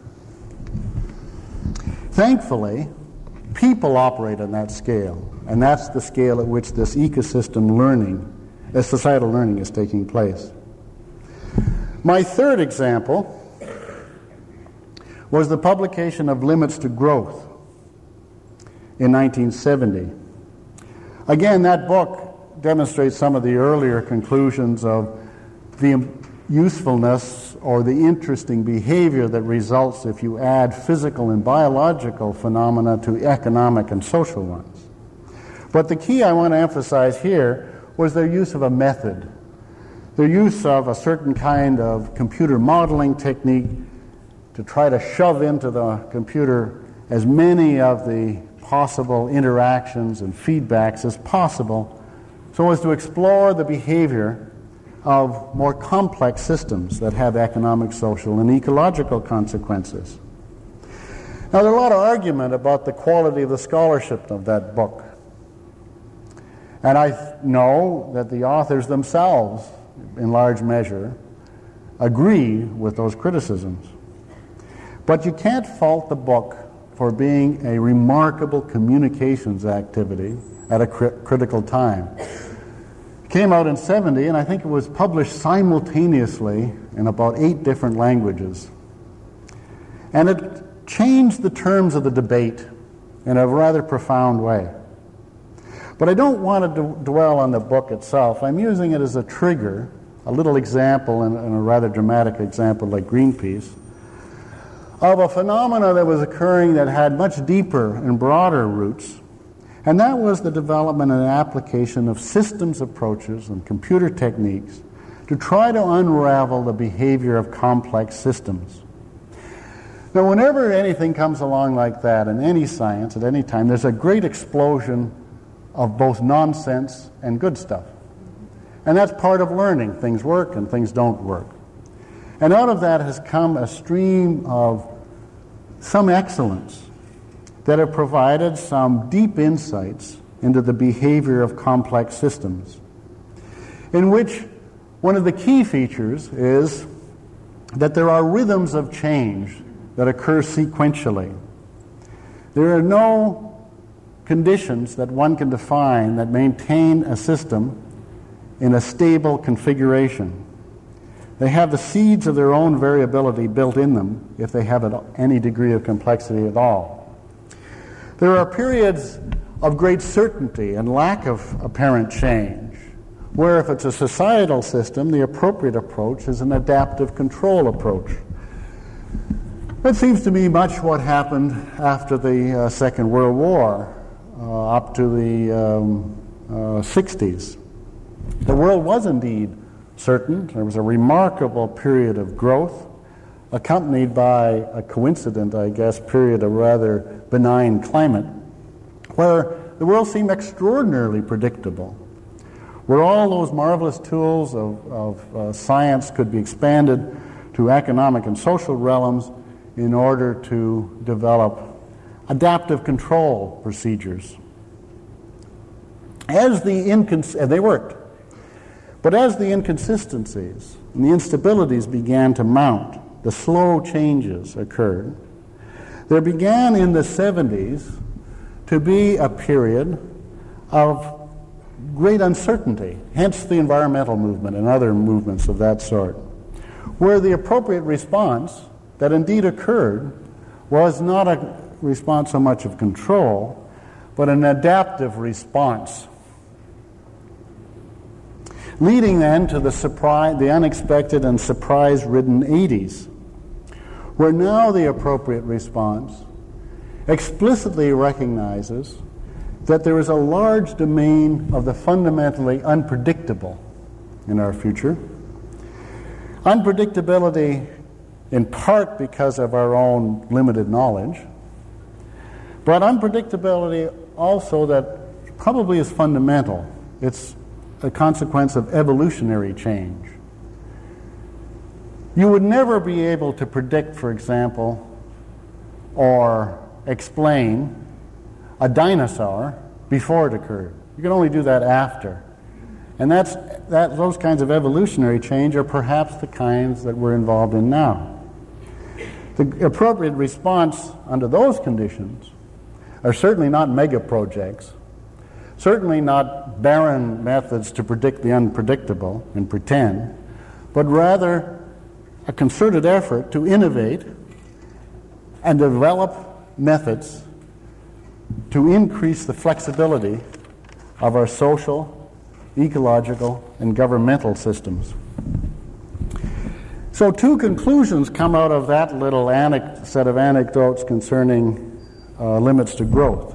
Thankfully, people operate on that scale, and that's the scale at which this ecosystem learning, societal learning, is taking place. My third example was the publication of Limits to Growth in 1970. Again, that book demonstrates some of the earlier conclusions of the usefulness or the interesting behavior that results if you add physical and biological phenomena to economic and social ones. But the key I want to emphasize here was their use of a method, their use of a certain kind of computer modeling technique to try to shove into the computer as many of the possible interactions and feedbacks as possible so as to explore the behavior of more complex systems that have economic, social, and ecological consequences. Now, there's a lot of argument about the quality of the scholarship of that book. And I know that the authors themselves, in large measure, agree with those criticisms. But you can't fault the book for being a remarkable communications activity at a critical time. It came out in 1970, and I think it was published simultaneously in about 8 different languages. And it changed the terms of the debate in a rather profound way. But I don't want to dwell on the book itself. I'm using it as a trigger, a little example, and a rather dramatic example like Greenpeace, of a phenomena that was occurring that had much deeper and broader roots, and that was the development and application of systems approaches and computer techniques to try to unravel the behavior of complex systems. Now, whenever anything comes along like that in any science at any time, there's a great explosion of both nonsense and good stuff. And that's part of learning. Things work and things don't work. And out of that has come a stream of some excellence that have provided some deep insights into the behavior of complex systems, in which one of the key features is that there are rhythms of change that occur sequentially. There are no conditions that one can define that maintain a system in a stable configuration. They have the seeds of their own variability built in them if they have any degree of complexity at all. There are periods of great certainty and lack of apparent change, where if it's a societal system, the appropriate approach is an adaptive control approach. That seems to me much what happened after the Second World War, up to the 60s. The world was indeed certain. There was a remarkable period of growth, accompanied by a coincident, I guess, period of rather benign climate, where the world seemed extraordinarily predictable, where all those marvelous tools of science could be expanded to economic and social realms in order to develop adaptive control procedures. They worked. But as the inconsistencies and the instabilities began to mount, the slow changes occurred. There began in the 70s to be a period of great uncertainty, hence the environmental movement and other movements of that sort, where the appropriate response that indeed occurred was not a response so much of control, but an adaptive response, leading then to the unexpected and surprise-ridden 80s, where now the appropriate response explicitly recognizes that there is a large domain of the fundamentally unpredictable in our future. Unpredictability in part because of our own limited knowledge, but unpredictability also that probably is fundamental. It's a consequence of evolutionary change. You would never be able to predict, for example, or explain a dinosaur before it occurred. You can only do that after. And those kinds of evolutionary change are perhaps the kinds that we're involved in now. The appropriate response under those conditions are certainly not mega projects, certainly not barren methods to predict the unpredictable and pretend, but rather a concerted effort to innovate and develop methods to increase the flexibility of our social, ecological, and governmental systems. So 2 conclusions come out of that little set of anecdotes concerning limits to growth.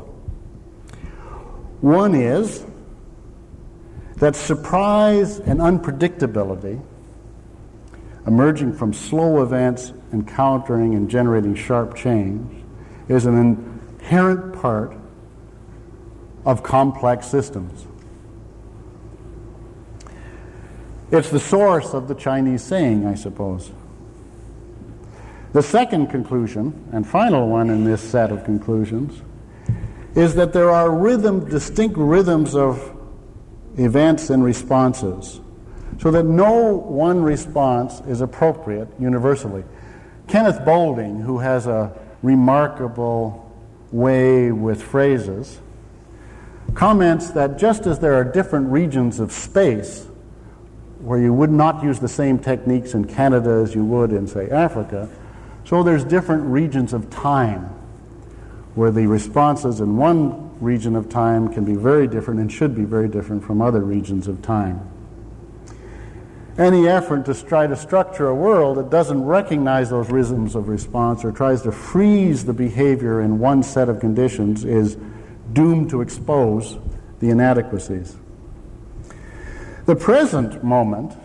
One is that surprise and unpredictability emerging from slow events, encountering and generating sharp change, is an inherent part of complex systems. It's the source of the Chinese saying, I suppose. The second conclusion, and final one in this set of conclusions, is that there are distinct rhythms of events and responses, so that no one response is appropriate universally. Kenneth Boulding, who has a remarkable way with phrases, comments that just as there are different regions of space where you would not use the same techniques in Canada as you would in, say, Africa, so there's different regions of time where the responses in one region of time can be very different and should be very different from other regions of time. Any effort to try to structure a world that doesn't recognize those rhythms of response or tries to freeze the behavior in one set of conditions is doomed to expose the inadequacies. The present moment,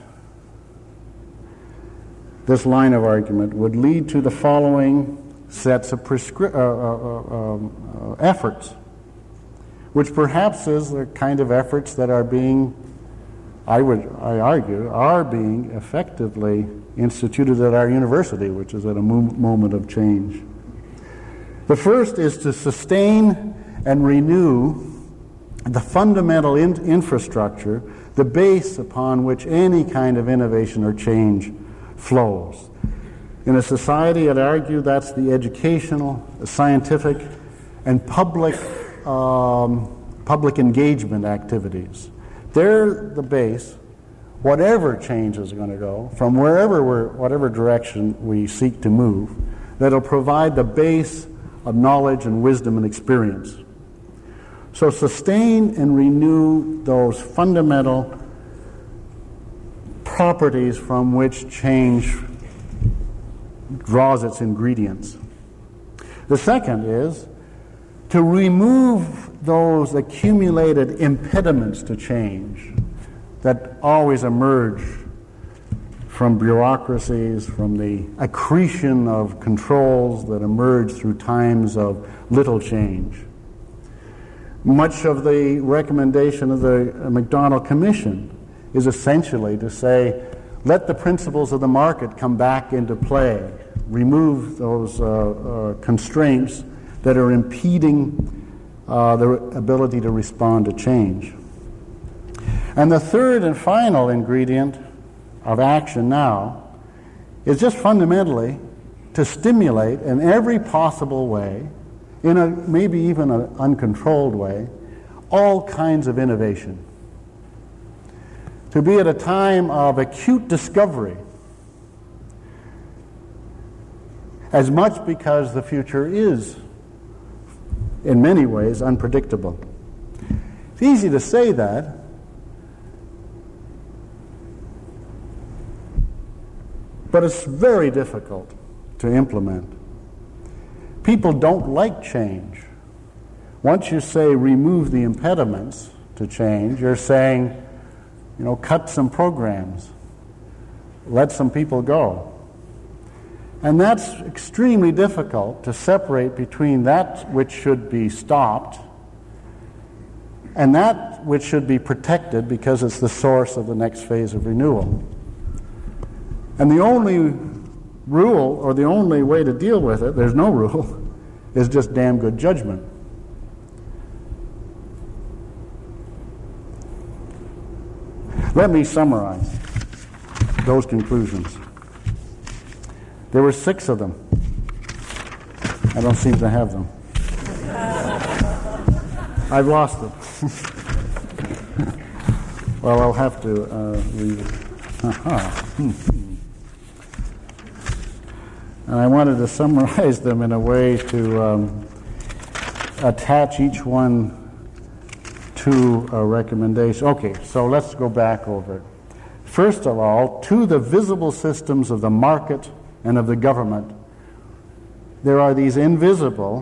this line of argument, would lead to the following sets of efforts, which perhaps is the kind of efforts that are being, I argue, are being effectively instituted at our university, which is at a moment of change. The first is to sustain and renew the fundamental infrastructure, the base upon which any kind of innovation or change flows. In a society, I'd argue that's the educational, the scientific, and public engagement activities. They're the base. Whatever change is going to go, from whatever direction we seek to move, that'll provide the base of knowledge and wisdom and experience. So sustain and renew those fundamental properties from which change draws its ingredients. The second is to remove those accumulated impediments to change that always emerge from bureaucracies, from the accretion of controls that emerge through times of little change. Much of the recommendation of the MacDonald Commission is essentially to say, let the principles of the market come back into play. Remove those constraints that are impeding the ability to respond to change. And the third and final ingredient of action now is just fundamentally to stimulate in every possible way, in a maybe even an uncontrolled way, all kinds of innovation. To be at a time of acute discovery, as much because the future is, in many ways, unpredictable. It's easy to say that, but it's very difficult to implement. People don't like change. Once you say remove the impediments to change, you're saying, cut some programs, let some people go. And that's extremely difficult to separate between that which should be stopped and that which should be protected because it's the source of the next phase of renewal. And the only rule, or the only way to deal with it, there's no rule, is just damn good judgment. Let me summarize those conclusions. There were 6 of them. I don't seem to have them. I've lost them. Well, I'll have to read it. And I wanted to summarize them in a way to attach each one to a recommendation. Okay, so let's go back over it. First of all, to the visible systems of the market and of the government, there are these invisible,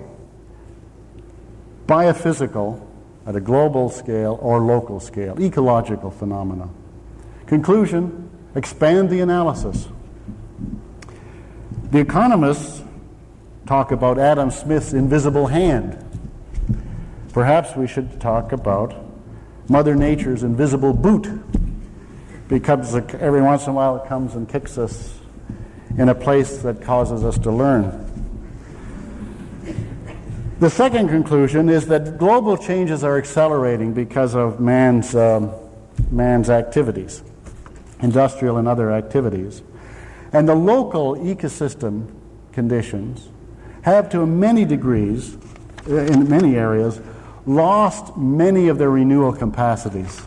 biophysical, at a global scale or local scale, ecological phenomena. Conclusion, expand the analysis. The economists talk about Adam Smith's invisible hand. Perhaps we should talk about Mother Nature's invisible boot. because every once in a while it comes and kicks us in a place that causes us to learn. The second conclusion is that global changes are accelerating because of man's activities, industrial and other activities. And the local ecosystem conditions have, to many degrees, in many areas, lost many of their renewal capacities.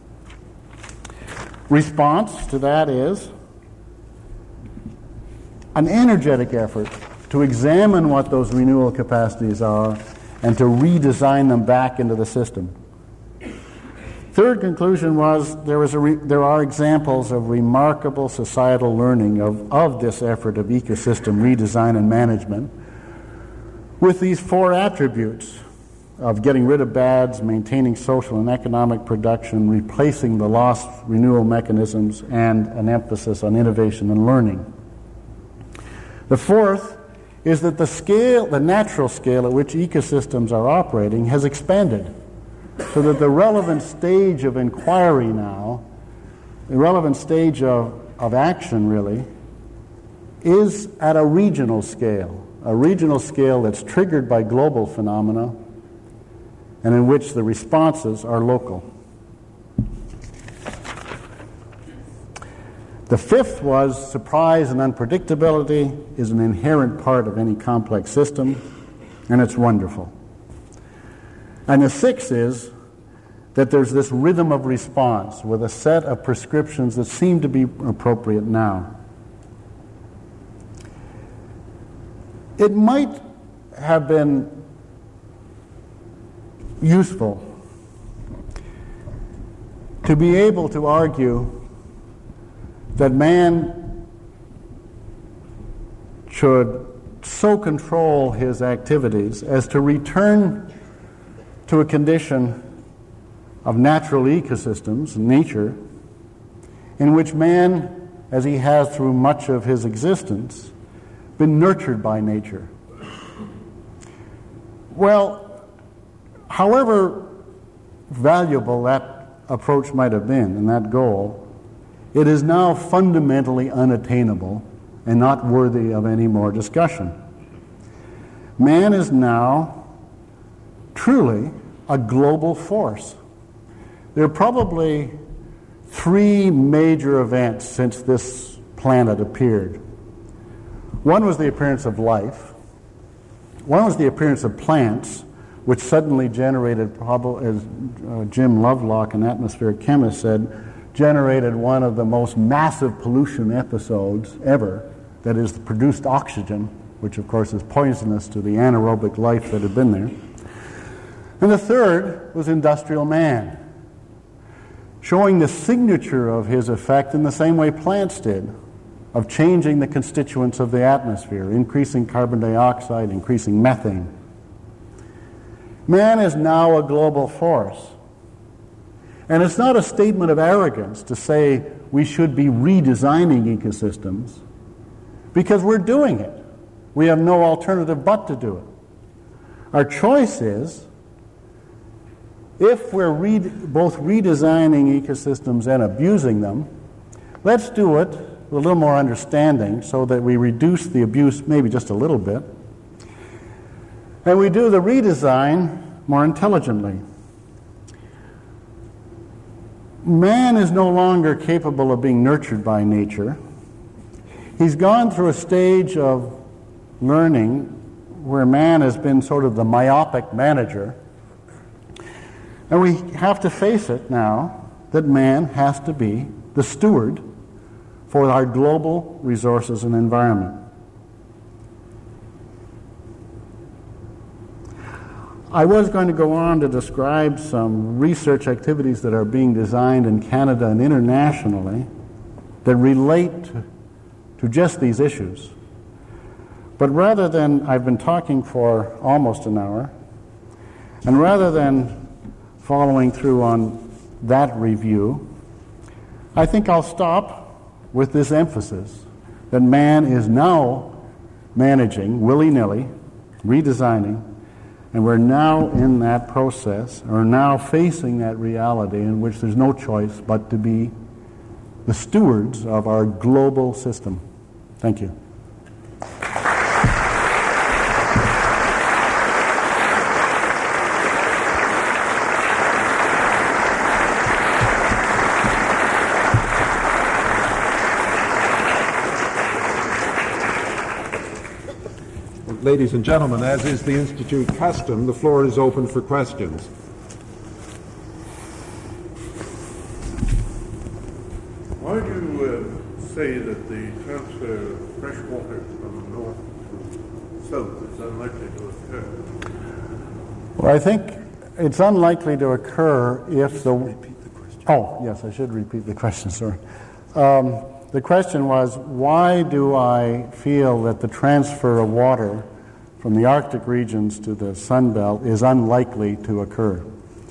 Response to that is an energetic effort to examine what those renewal capacities are and to redesign them back into the system. Third conclusion was there are examples of remarkable societal learning of this effort of ecosystem redesign and management with these four attributes of getting rid of bads, maintaining social and economic production, replacing the lost renewal mechanisms, and an emphasis on innovation and learning. The fourth is that the natural scale at which ecosystems are operating has expanded, so that the relevant stage of inquiry now, the relevant stage of action really, is at a regional scale that's triggered by global phenomena and in which the responses are local. The fifth was surprise and unpredictability is an inherent part of any complex system, and it's wonderful. And the sixth is that there's this rhythm of response with a set of prescriptions that seem to be appropriate now. It might have been useful to be able to argue that man should so control his activities as to return to a condition of natural ecosystems, nature, in which man, as he has through much of his existence, been nurtured by nature. Well, however valuable that approach might have been and that goal, it is now fundamentally unattainable and not worthy of any more discussion. Man is now truly a global force. There are probably three major events since this planet appeared. One was the appearance of life. One was the appearance of plants, which suddenly generated, as Jim Lovelock, an atmospheric chemist, said, generated one of the most massive pollution episodes ever, that is, produced oxygen, which of course is poisonous to the anaerobic life that had been there. And the third was industrial man, showing the signature of his effect in the same way plants did, of changing the constituents of the atmosphere, increasing carbon dioxide, increasing methane. Man is now a global force. And it's not a statement of arrogance to say we should be redesigning ecosystems, because we're doing it. We have no alternative but to do it. Our choice is, if we're both redesigning ecosystems and abusing them, let's do it with a little more understanding so that we reduce the abuse maybe just a little bit. And we do the redesign more intelligently. Man is no longer capable of being nurtured by nature. He's gone through a stage of learning where man has been sort of the myopic manager. And we have to face it now that man has to be the steward for our global resources and environment. I was going to go on to describe some research activities that are being designed in Canada and internationally that relate to just these issues. But rather than, I've been talking for almost an hour, and rather than following through on that review, I think I'll stop with this emphasis that man is now managing, willy-nilly, redesigning, and we're now in that process, or now facing that reality in which there's no choice but to be the stewards of our global system. Thank you. Ladies and gentlemen, as is the Institute custom, the floor is open for questions. Why do you say that the transfer of fresh water from north to south is unlikely to occur? Well, I think it's unlikely to occur if the... Repeat the question. Oh, yes, I should repeat the question, sorry. The question was, why do I feel that the transfer of water from the Arctic regions to the Sun Belt is unlikely to occur?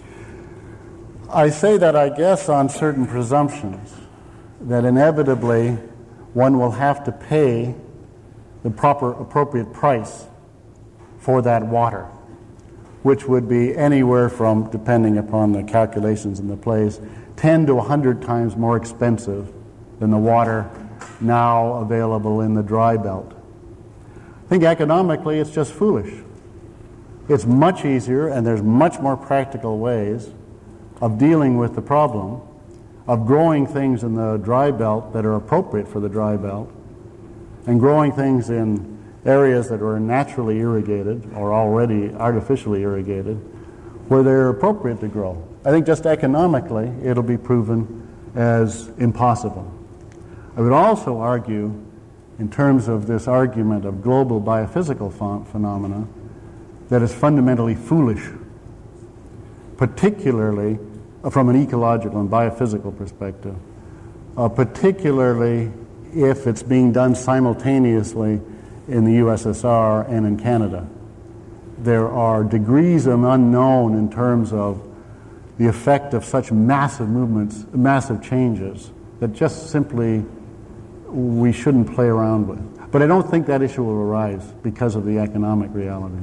I say that, I guess, on certain presumptions, that inevitably one will have to pay the proper, appropriate price for that water, which would be anywhere from, depending upon the calculations in the place, 10 to 100 times more expensive than the water now available in the dry belt. I think economically it's just foolish. It's much easier, and there's much more practical ways of dealing with the problem of growing things in the dry belt that are appropriate for the dry belt, and growing things in areas that are naturally irrigated or already artificially irrigated where they're appropriate to grow. I think just economically it'll be proven as impossible. I would also argue, in terms of this argument of global biophysical phenomena, that it's fundamentally foolish, particularly from an ecological and biophysical perspective, particularly if it's being done simultaneously in the USSR and in Canada. There are degrees of unknown in terms of the effect of such massive movements, massive changes, that just simply we shouldn't play around with. But I don't think that issue will arise because of the economic reality.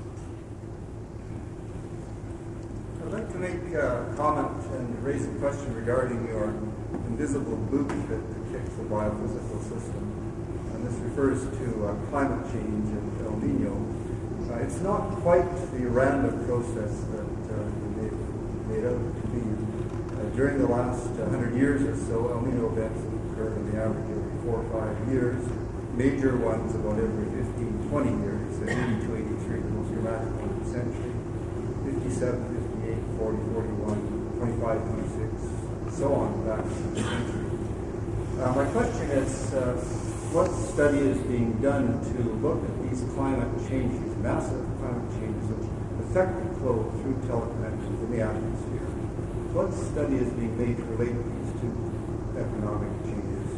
I'd like to make a comment and raise a question regarding your invisible boot that depicts the biophysical system. And this refers to climate change and El Nino. It's not quite the random process that you made out to be. During the last 100 years or so, El Nino events have occurred on the average every 4 or 5 years. Major ones about every 15, 20 years. 82, 83, the most dramatic one of the century. 57, 58, 40, 41, 25, 26, and so on back to the century. My question is, what study is being done to look at these climate changes, massive climate changes, which affect the flow through teleconnections in the atmosphere? What study is being made to relate these to economic changes?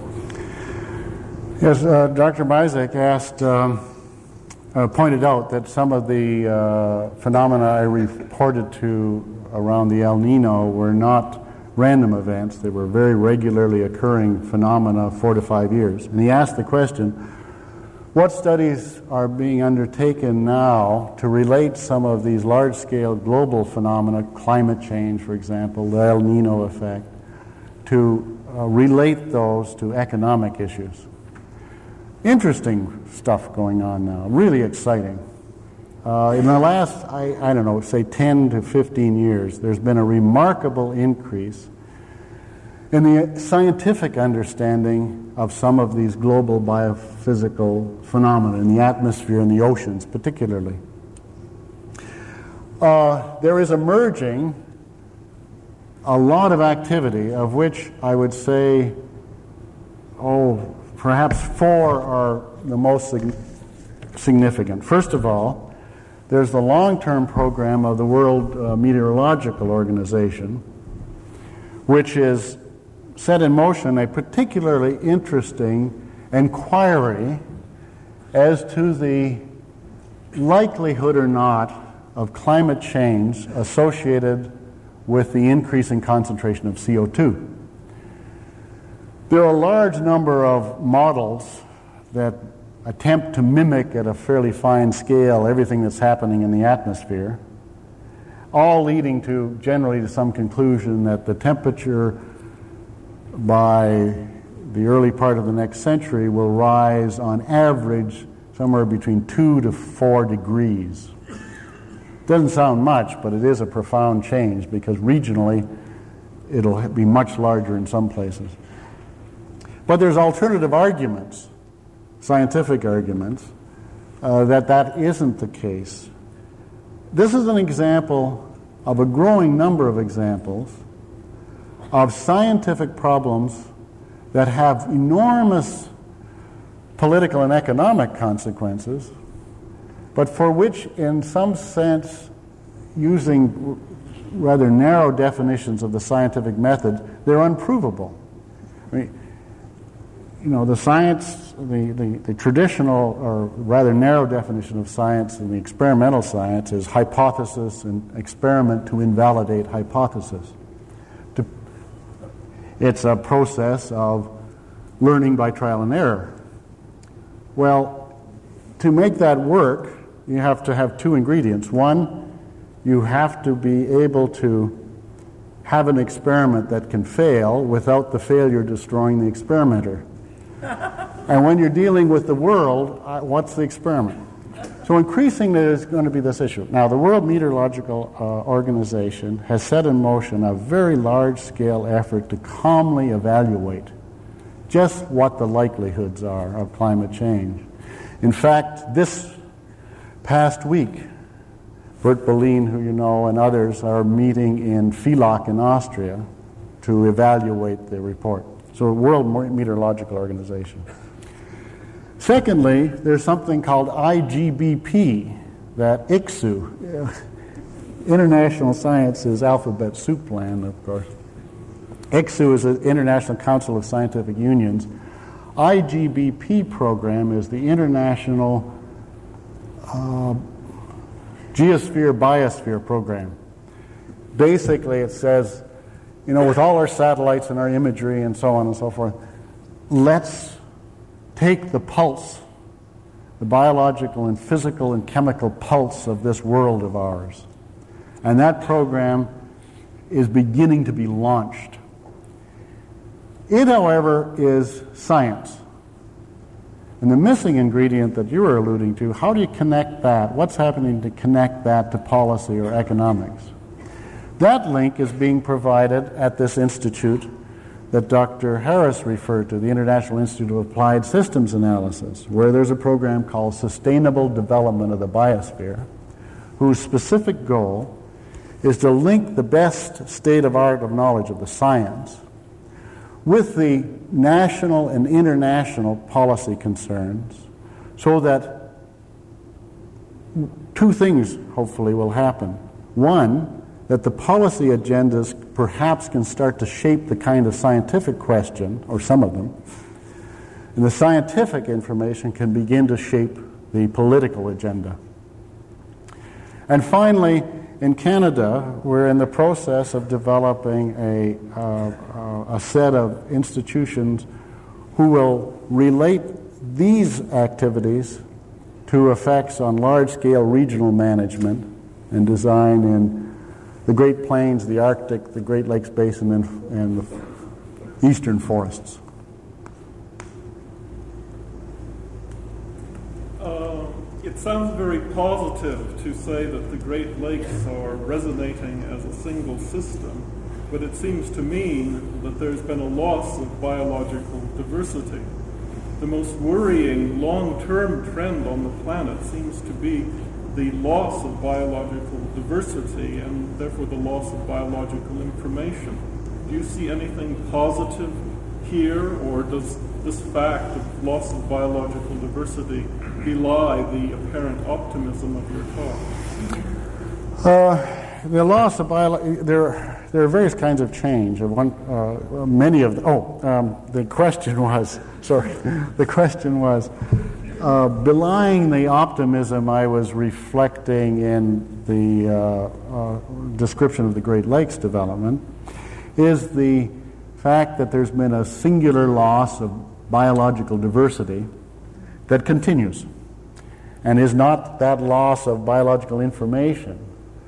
Yes, Dr. Bizek pointed out that some of the phenomena I reported to around the El Nino were not random events. They were very regularly occurring phenomena 4 to 5 years. And he asked the question, what studies are being undertaken now to relate some of these large-scale global phenomena, climate change, for example, the El Nino effect, to relate those to economic issues? Interesting stuff going on now, really exciting. In the last, I don't know, say 10 to 15 years, there's been a remarkable increase in the scientific understanding of some of these global biophysical phenomena in the atmosphere and the oceans particularly. There is emerging a lot of activity, of which I would say, perhaps 4 are the most significant. First of all, there's the long-term program of the World Meteorological Organization, which is set in motion a particularly interesting inquiry as to the likelihood or not of climate change associated with the increase in concentration of CO2. There are a large number of models that attempt to mimic at a fairly fine scale everything that's happening in the atmosphere, all leading to generally to some conclusion that the temperature by the early part of the next century will rise on average somewhere between 2 to 4 degrees. Doesn't sound much, but it is a profound change because regionally it'll be much larger in some places. But there's alternative arguments, scientific arguments, that isn't the case. This is an example of a growing number of examples of scientific problems that have enormous political and economic consequences, but for which, in some sense, using rather narrow definitions of the scientific method, they're unprovable. I mean, the science, the traditional or rather narrow definition of science and the experimental science is hypothesis and experiment to invalidate hypothesis. It's a process of learning by trial and error. Well, to make that work, you have to have two ingredients. One, you have to be able to have an experiment that can fail without the failure destroying the experimenter. And when you're dealing with the world, what's the experiment? So increasingly there's going to be this issue. Now, the World Meteorological Organization has set in motion a very large-scale effort to calmly evaluate just what the likelihoods are of climate change. In fact, this past week, Bert Bohlin, who you know, and others are meeting in Villach in Austria to evaluate the report. So World Meteorological Organization. Secondly, there's something called IGBP, that ICSU, International Science's alphabet soup plan, of course. ICSU is the International Council of Scientific Unions. IGBP program is the International Geosphere-Biosphere program. Basically, it says, with all our satellites and our imagery and so on and so forth, let's take the pulse, the biological and physical and chemical pulse of this world of ours. And that program is beginning to be launched. It, however, is science. And the missing ingredient that you were alluding to, how do you connect that? What's happening to connect that to policy or economics? That link is being provided at this institute that Dr. Harris referred to, the International Institute of Applied Systems Analysis, where there's a program called Sustainable Development of the Biosphere, whose specific goal is to link the best state-of-art of knowledge of the science with the national and international policy concerns so that two things hopefully will happen. One, that the policy agendas perhaps can start to shape the kind of scientific question, or some of them, and the scientific information can begin to shape the political agenda. And finally, in Canada, we're in the process of developing a set of institutions who will relate these activities to effects on large-scale regional management and design in the Great Plains, the Arctic, the Great Lakes Basin, and the eastern forests. It sounds very positive to say that the Great Lakes are resonating as a single system, but it seems to mean that there's been a loss of biological diversity. The most worrying long-term trend on the planet seems to be the loss of biological diversity and therefore the loss of biological information. Do you see anything positive here, or does this fact of loss of biological diversity belie the apparent optimism of your talk? The loss of there are various kinds of change. The question was belying the optimism I was reflecting in the description of the Great Lakes development is the fact that there's been a singular loss of biological diversity that continues. And is not that loss of biological information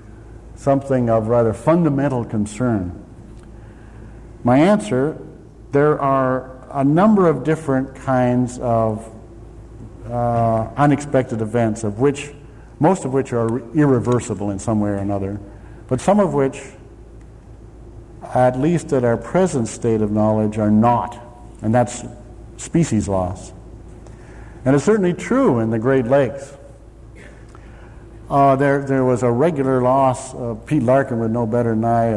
something of rather fundamental concern? My answer there are a number of different kinds of unexpected events, of which most of which are irreversible in some way or another, but some of which, at least at our present state of knowledge, are not, and that's species loss. And it's certainly true in the Great Lakes. There was a regular loss, Pete Larkin would know better than I,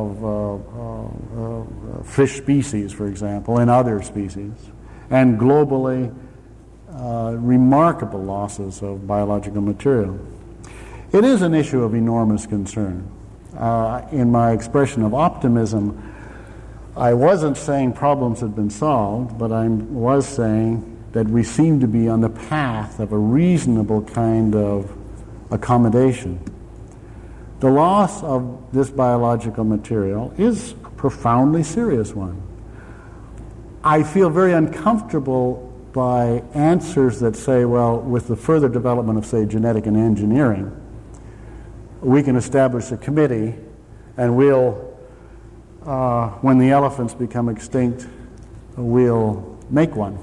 of fish species, for example, and other species, and globally remarkable losses of biological material. It is an issue of enormous concern. In my expression of optimism, I wasn't saying problems had been solved, but I was saying that we seem to be on the path of a reasonable kind of accommodation. The loss of this biological material is a profoundly serious one. I feel very uncomfortable by answers that say, well, with the further development of, say, genetic and engineering, we can establish a committee and we'll, when the elephants become extinct, we'll make one.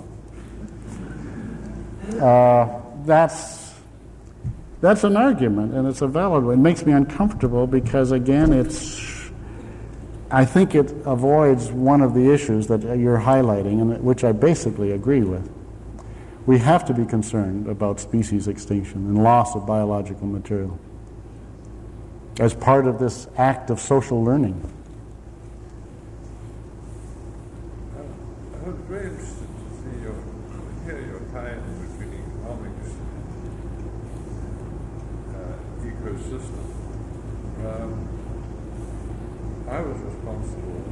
That's an argument, and it's a valid one. It makes me uncomfortable because, again, I think it avoids one of the issues that you're highlighting, and which I basically agree with. We have to be concerned about species extinction and loss of biological material as part of this act of social learning. I was very interested to hear your tie-in between economics ecosystem. I was responsible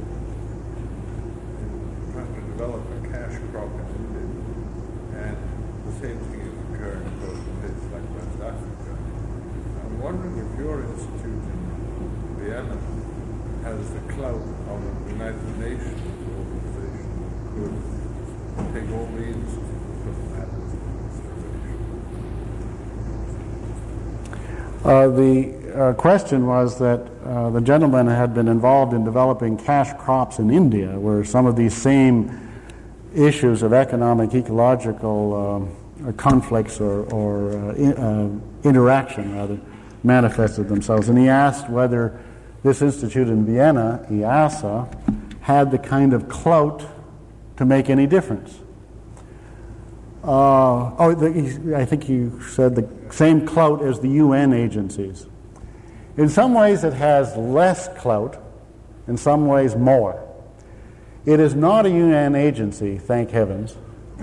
in trying to develop a cash crop in India, and the same thing is occurring in places like West Africa. I'm wondering if your institute in Vienna has the clout of the United Nations organization that could take all means to put that into consideration. The question was that the gentleman had been involved in developing cash crops in India, where some of these same issues of economic, ecological conflicts or interaction, rather, manifested themselves. And he asked whether this institute in Vienna, IASA, had the kind of clout to make any difference. I think you said the same clout as the UN agencies. In some ways it has less clout, in some ways more. It is not a UN agency, thank heavens.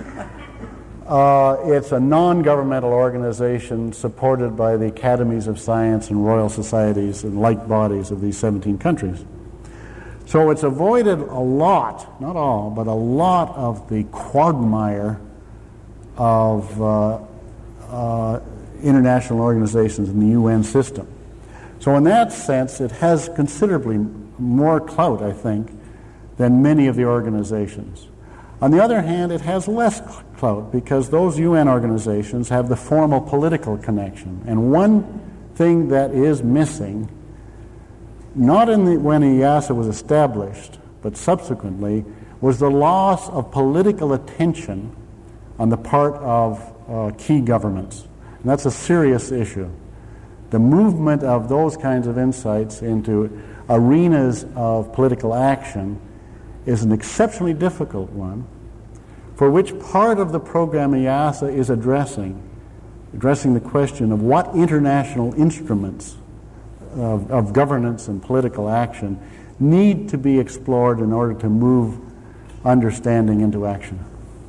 It's a non-governmental organization supported by the academies of science and royal societies and like bodies of these 17 countries. So it's avoided a lot, not all, but a lot of the quagmire of international organizations in the UN system. So in that sense, it has considerably more clout, I think, than many of the organizations. On the other hand, it has less clout because those UN organizations have the formal political connection. And one thing that is missing, not when IASA was established, but subsequently, was the loss of political attention on the part of key governments. And that's a serious issue. The movement of those kinds of insights into arenas of political action is an exceptionally difficult one, for which part of the program IASA is addressing the question of what international instruments of governance and political action need to be explored in order to move understanding into action.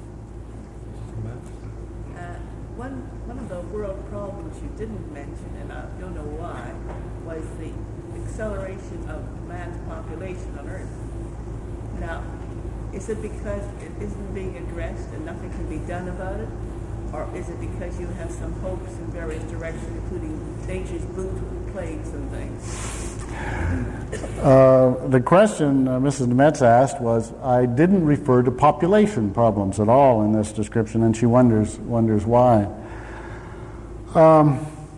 One of the world problems you didn't mention, and I don't know why, was the acceleration of man's population on Earth. Now, is it because it isn't being addressed and nothing can be done about it? Or is it because you have some hopes in various directions, including nature's boot with plagues and things? The question Mrs. Nemetz asked was, I didn't refer to population problems at all in this description, and she wonders why.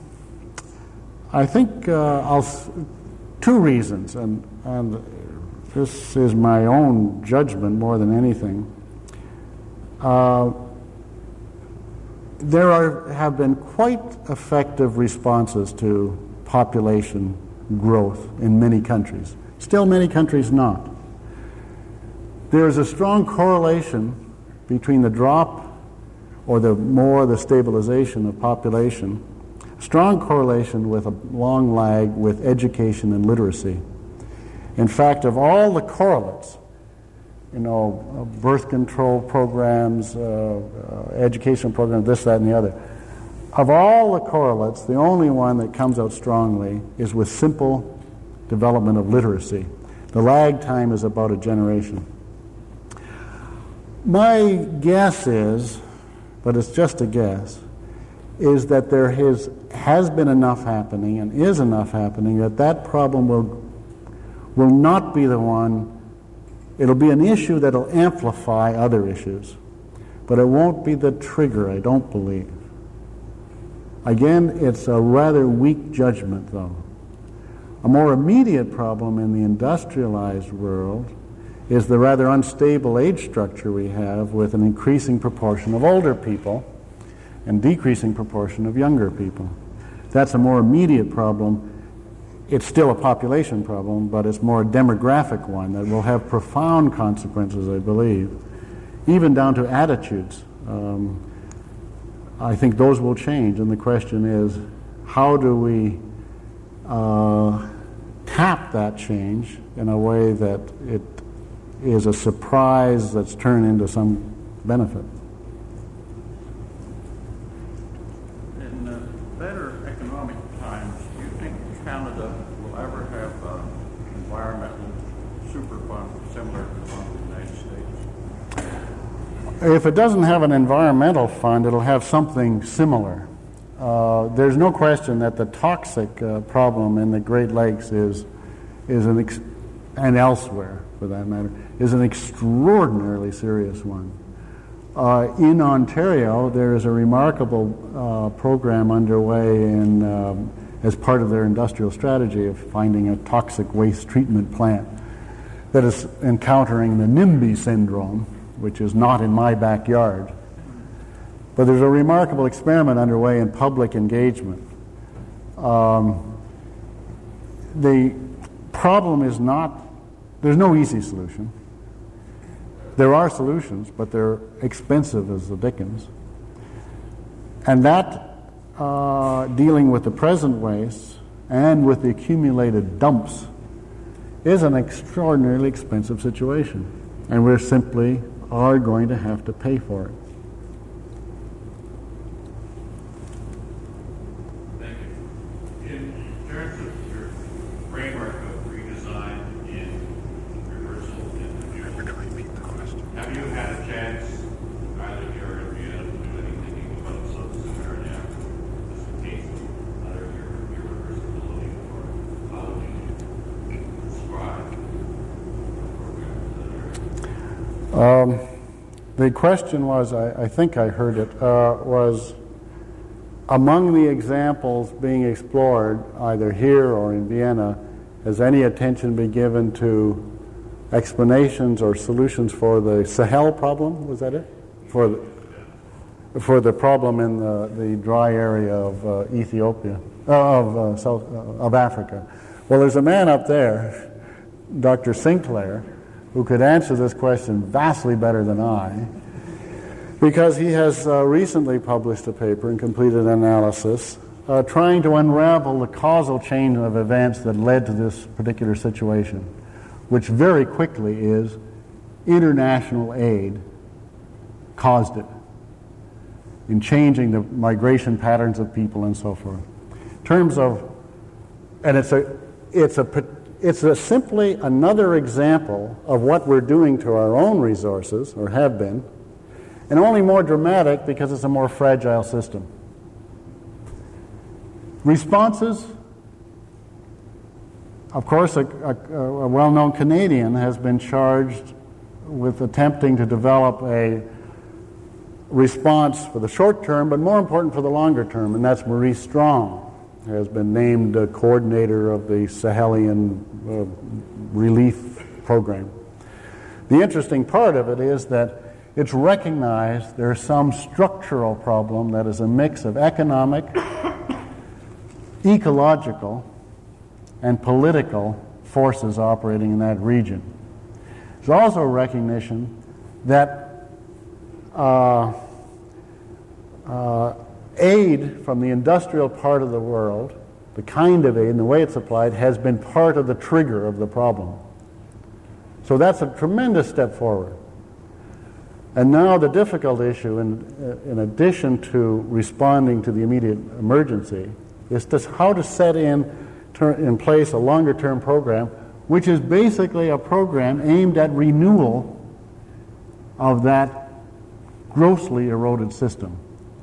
I think two reasons, and this is my own judgment more than anything, have been quite effective responses to population growth in many countries. Still many countries not. There is a strong correlation between the drop or the stabilization of population, strong correlation with a long lag with education and literacy. In fact, of all the correlates, birth control programs, education programs, this, that, and the other, of all the correlates, the only one that comes out strongly is with simple development of literacy. The lag time is about a generation. My guess is, but it's just a guess, is that there has been enough happening and is enough happening that problem will not be the one. It'll be an issue that'll amplify other issues, but it won't be the trigger, I don't believe. Again, it's a rather weak judgment, though. A more immediate problem in the industrialized world is the rather unstable age structure we have with an increasing proportion of older people and decreasing proportion of younger people. That's a more immediate problem. It's still a population problem, but it's more a demographic one that will have profound consequences, I believe, even down to attitudes. I think those will change, and the question is, how do we tap that change in a way that it is a surprise that's turned into some benefit? In better economic times, do you think Canada will ever have an environmental superfund similar to the one in the United States? If it doesn't have an environmental fund, it'll have something similar. There's no question that the toxic problem in the Great Lakes and elsewhere, for that matter, is an extraordinarily serious one. In Ontario, there is a remarkable program underway as part of their industrial strategy of finding a toxic waste treatment plant that is encountering the NIMBY syndrome, which is not in my backyard. But there's a remarkable experiment underway in public engagement. The problem is not, there's no easy solution. There are solutions, but they're expensive as the dickens. And that, dealing with the present waste and with the accumulated dumps, is an extraordinarily expensive situation. And we simply are going to have to pay for it. Thank you. In terms of your framework of redesign in reversal engineering, have you had a chance, either here or in Vienna, to do any thinking about sub-Saharan Africa as a case of either your reversibility or how would you describe the program? The question was, I think I heard it, was among the examples being explored, either here or in Vienna, has any attention been given to explanations or solutions for the Sahel problem? Was that it? For the problem in the dry area of Ethiopia, of Africa. Well, there's a man up there, Dr. Sinclair, who could answer this question vastly better than I, because he has recently published a paper and completed an analysis trying to unravel the causal chain of events that led to this particular situation, which very quickly is international aid caused it in changing the migration patterns of people and so forth. In terms of, and it's simply another example of what we're doing to our own resources, or have been, and only more dramatic because it's a more fragile system. Responses, of course, a well-known Canadian has been charged with attempting to develop a response for the short term, but more important for the longer term, and that's Maurice Strong, who has been named coordinator of the Sahelian relief program. The interesting part of it is that it's recognized there's some structural problem that is a mix of economic, ecological, and political forces operating in that region. There's also a recognition that aid from the industrial part of the world, the kind of aid and the way it's applied, has been part of the trigger of the problem. So that's a tremendous step forward. And now the difficult issue, in addition to responding to the immediate emergency, is how to set in place a longer-term program, which is basically a program aimed at renewal of that grossly eroded system.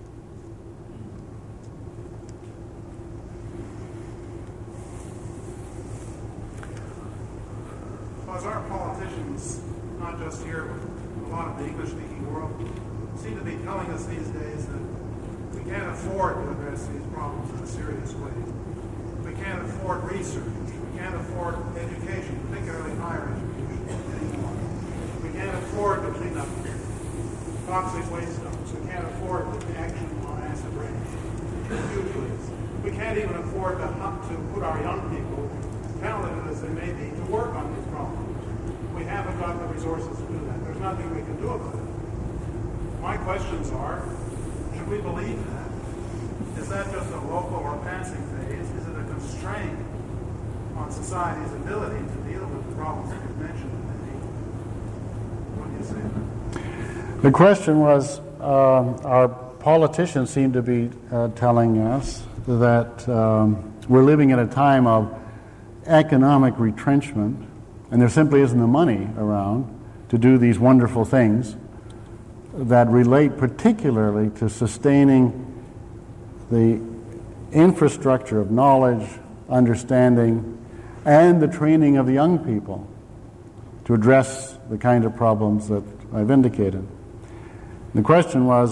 As our politicians, not just here, but a lot of the English-speaking world, seem to be telling us these days that we can't afford to address these problems in a serious way. We can't afford research. We can't afford education, particularly higher education, anymore. We can't afford to clean up toxic waste dumps. We can't afford action on acid rain. Hugely. We can't even afford to put our young people, talented as they may be, to work on these problems. We haven't got the resources to do that. There's nothing we can do about it. My questions are, should we believe that? Is that just a local or passing phase? Is it a constraint on society's ability to deal with the problems that you've mentioned? What do you say? The question was, our politicians seem to be telling us that we're living at a time of economic retrenchment, and there simply isn't the money around to do these wonderful things that relate particularly to sustaining the infrastructure of knowledge, understanding, and the training of the young people to address the kind of problems that I've indicated. The question was,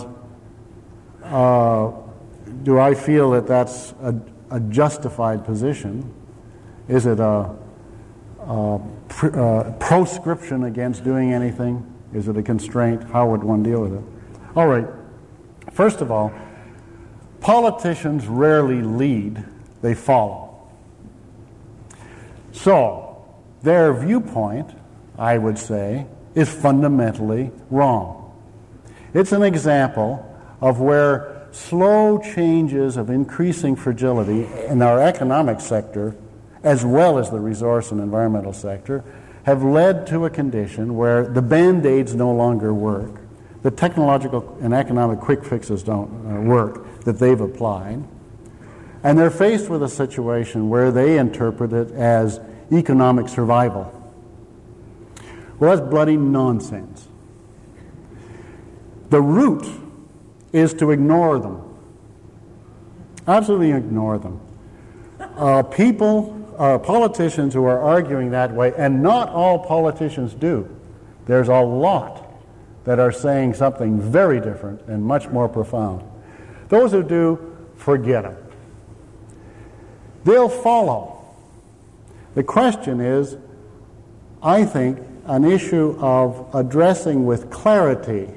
do I feel that that's a justified position? Is it a proscription against doing anything? Is it a constraint? How would one deal with it? All right. First of all, politicians rarely lead, they follow. So, their viewpoint, I would say, is fundamentally wrong. It's an example of where slow changes of increasing fragility in our economic sector, as well as the resource and environmental sector, have led to a condition where the Band-Aids no longer work, the technological and economic quick fixes don't work that they've applied, and they're faced with a situation where they interpret it as economic survival. Well, that's bloody nonsense. The root is to ignore them. Absolutely ignore them. Politicians who are arguing that way, and not all politicians do. There's a lot that are saying something very different and much more profound. Those who do, forget it. They'll follow. The question is, I think, an issue of addressing with clarity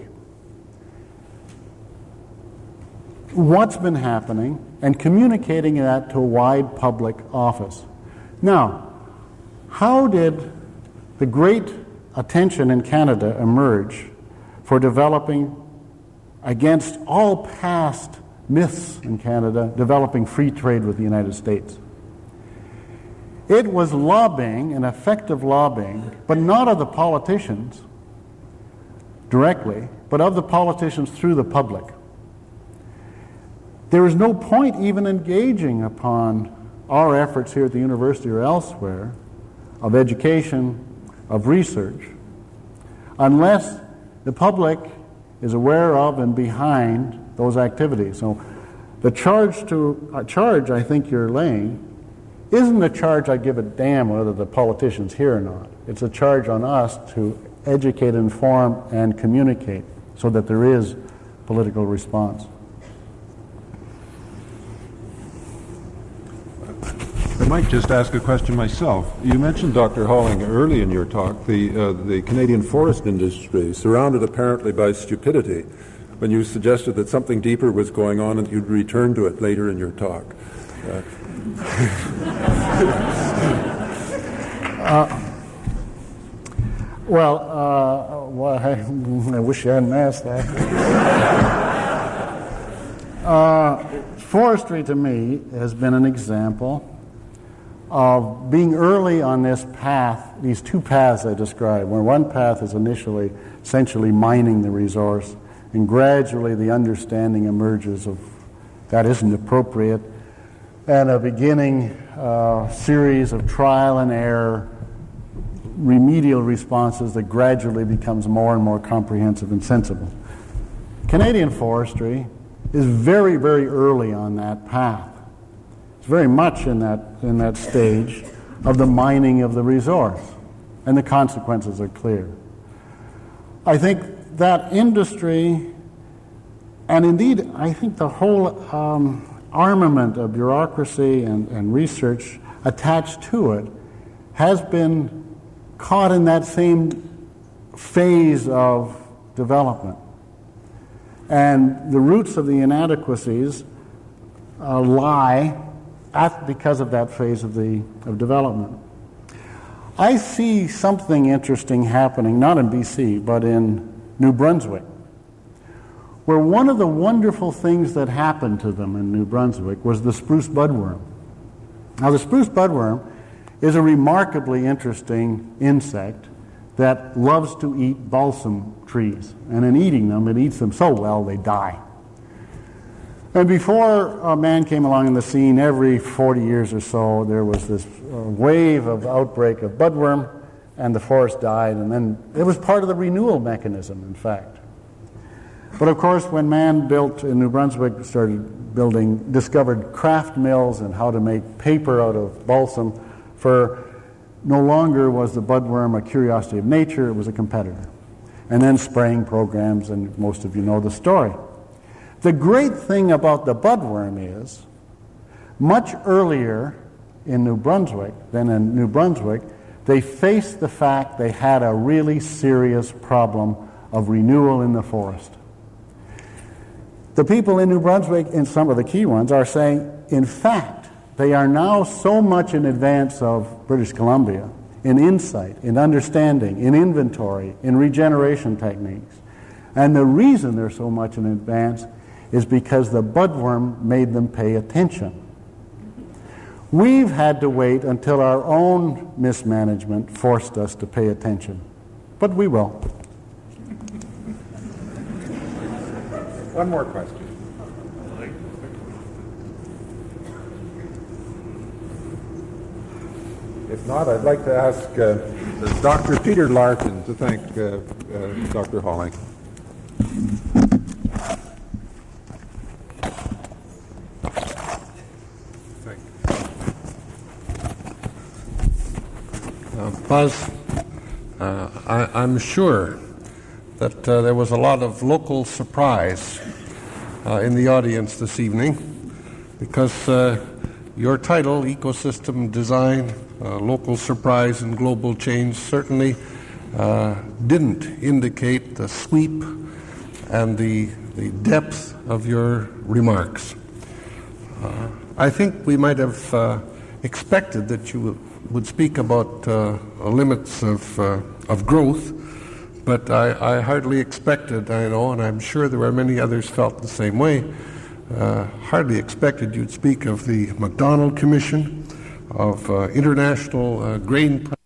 what's been happening and communicating that to a wide public office. Now, how did the great attention in Canada emerge for developing, against all past myths in Canada, developing free trade with the United States? It was lobbying, and effective lobbying, but not of the politicians directly, but of the politicians through the public. There is no point even engaging upon our efforts here at the university or elsewhere of education, of research, unless the public is aware of and behind those activities. So the charge I think you're laying isn't a charge I give a damn whether the politician's here or not. It's a charge on us to educate, inform, and communicate so that there is political response. might just ask a question myself. You mentioned, Dr. Halling, early in your talk, the Canadian forest industry, surrounded apparently by stupidity, when you suggested that something deeper was going on and you'd return to it later in your talk. I wish you hadn't asked that. Forestry, to me, has been an example of being early on this path, these two paths I described, where one path is initially essentially mining the resource, and gradually the understanding emerges of that isn't appropriate, and a beginning series of trial and error, remedial responses that gradually becomes more and more comprehensive and sensible. Canadian forestry is very, very early on that path. It's very much in that stage of the mining of the resource, and the consequences are clear. I think that industry, and indeed I think the whole armament of bureaucracy and research attached to it has been caught in that same phase of development. And the roots of the inadequacies lie because of that phase of development. I see something interesting happening, not in BC, but in New Brunswick, where one of the wonderful things that happened to them in New Brunswick was the spruce budworm. Now, the spruce budworm is a remarkably interesting insect that loves to eat balsam trees. And in eating them, it eats them so well they die. And before man came along in the scene, every 40 years or so, there was this wave of outbreak of budworm, and the forest died, and then it was part of the renewal mechanism, in fact. But of course, when man built in New Brunswick, discovered craft mills and how to make paper out of balsam, for no longer was the budworm a curiosity of nature, it was a competitor. And then spraying programs, and most of you know the story. The great thing about the budworm is, much earlier in New Brunswick than in New Brunswick, they faced the fact they had a really serious problem of renewal in the forest. The people in New Brunswick, and some of the key ones, are saying, in fact, they are now so much in advance of British Columbia in insight, in understanding, in inventory, in regeneration techniques. And the reason they're so much in advance is because the budworm made them pay attention. We've had to wait until our own mismanagement forced us to pay attention. But we will. One more question. If not, I'd like to ask Dr. Peter Larkin to thank Dr. Halling. Thank you. Buzz, I'm sure that there was a lot of local surprise in the audience this evening, because your title, Ecosystem Design, Local Surprise and Global Change, certainly didn't indicate the sweep and the depth of your remarks. I think we might have expected that you would speak about limits of growth, but I hardly expected, I know, and I'm sure there were many others felt the same way, hardly expected you'd speak of the MacDonald Commission, of international grain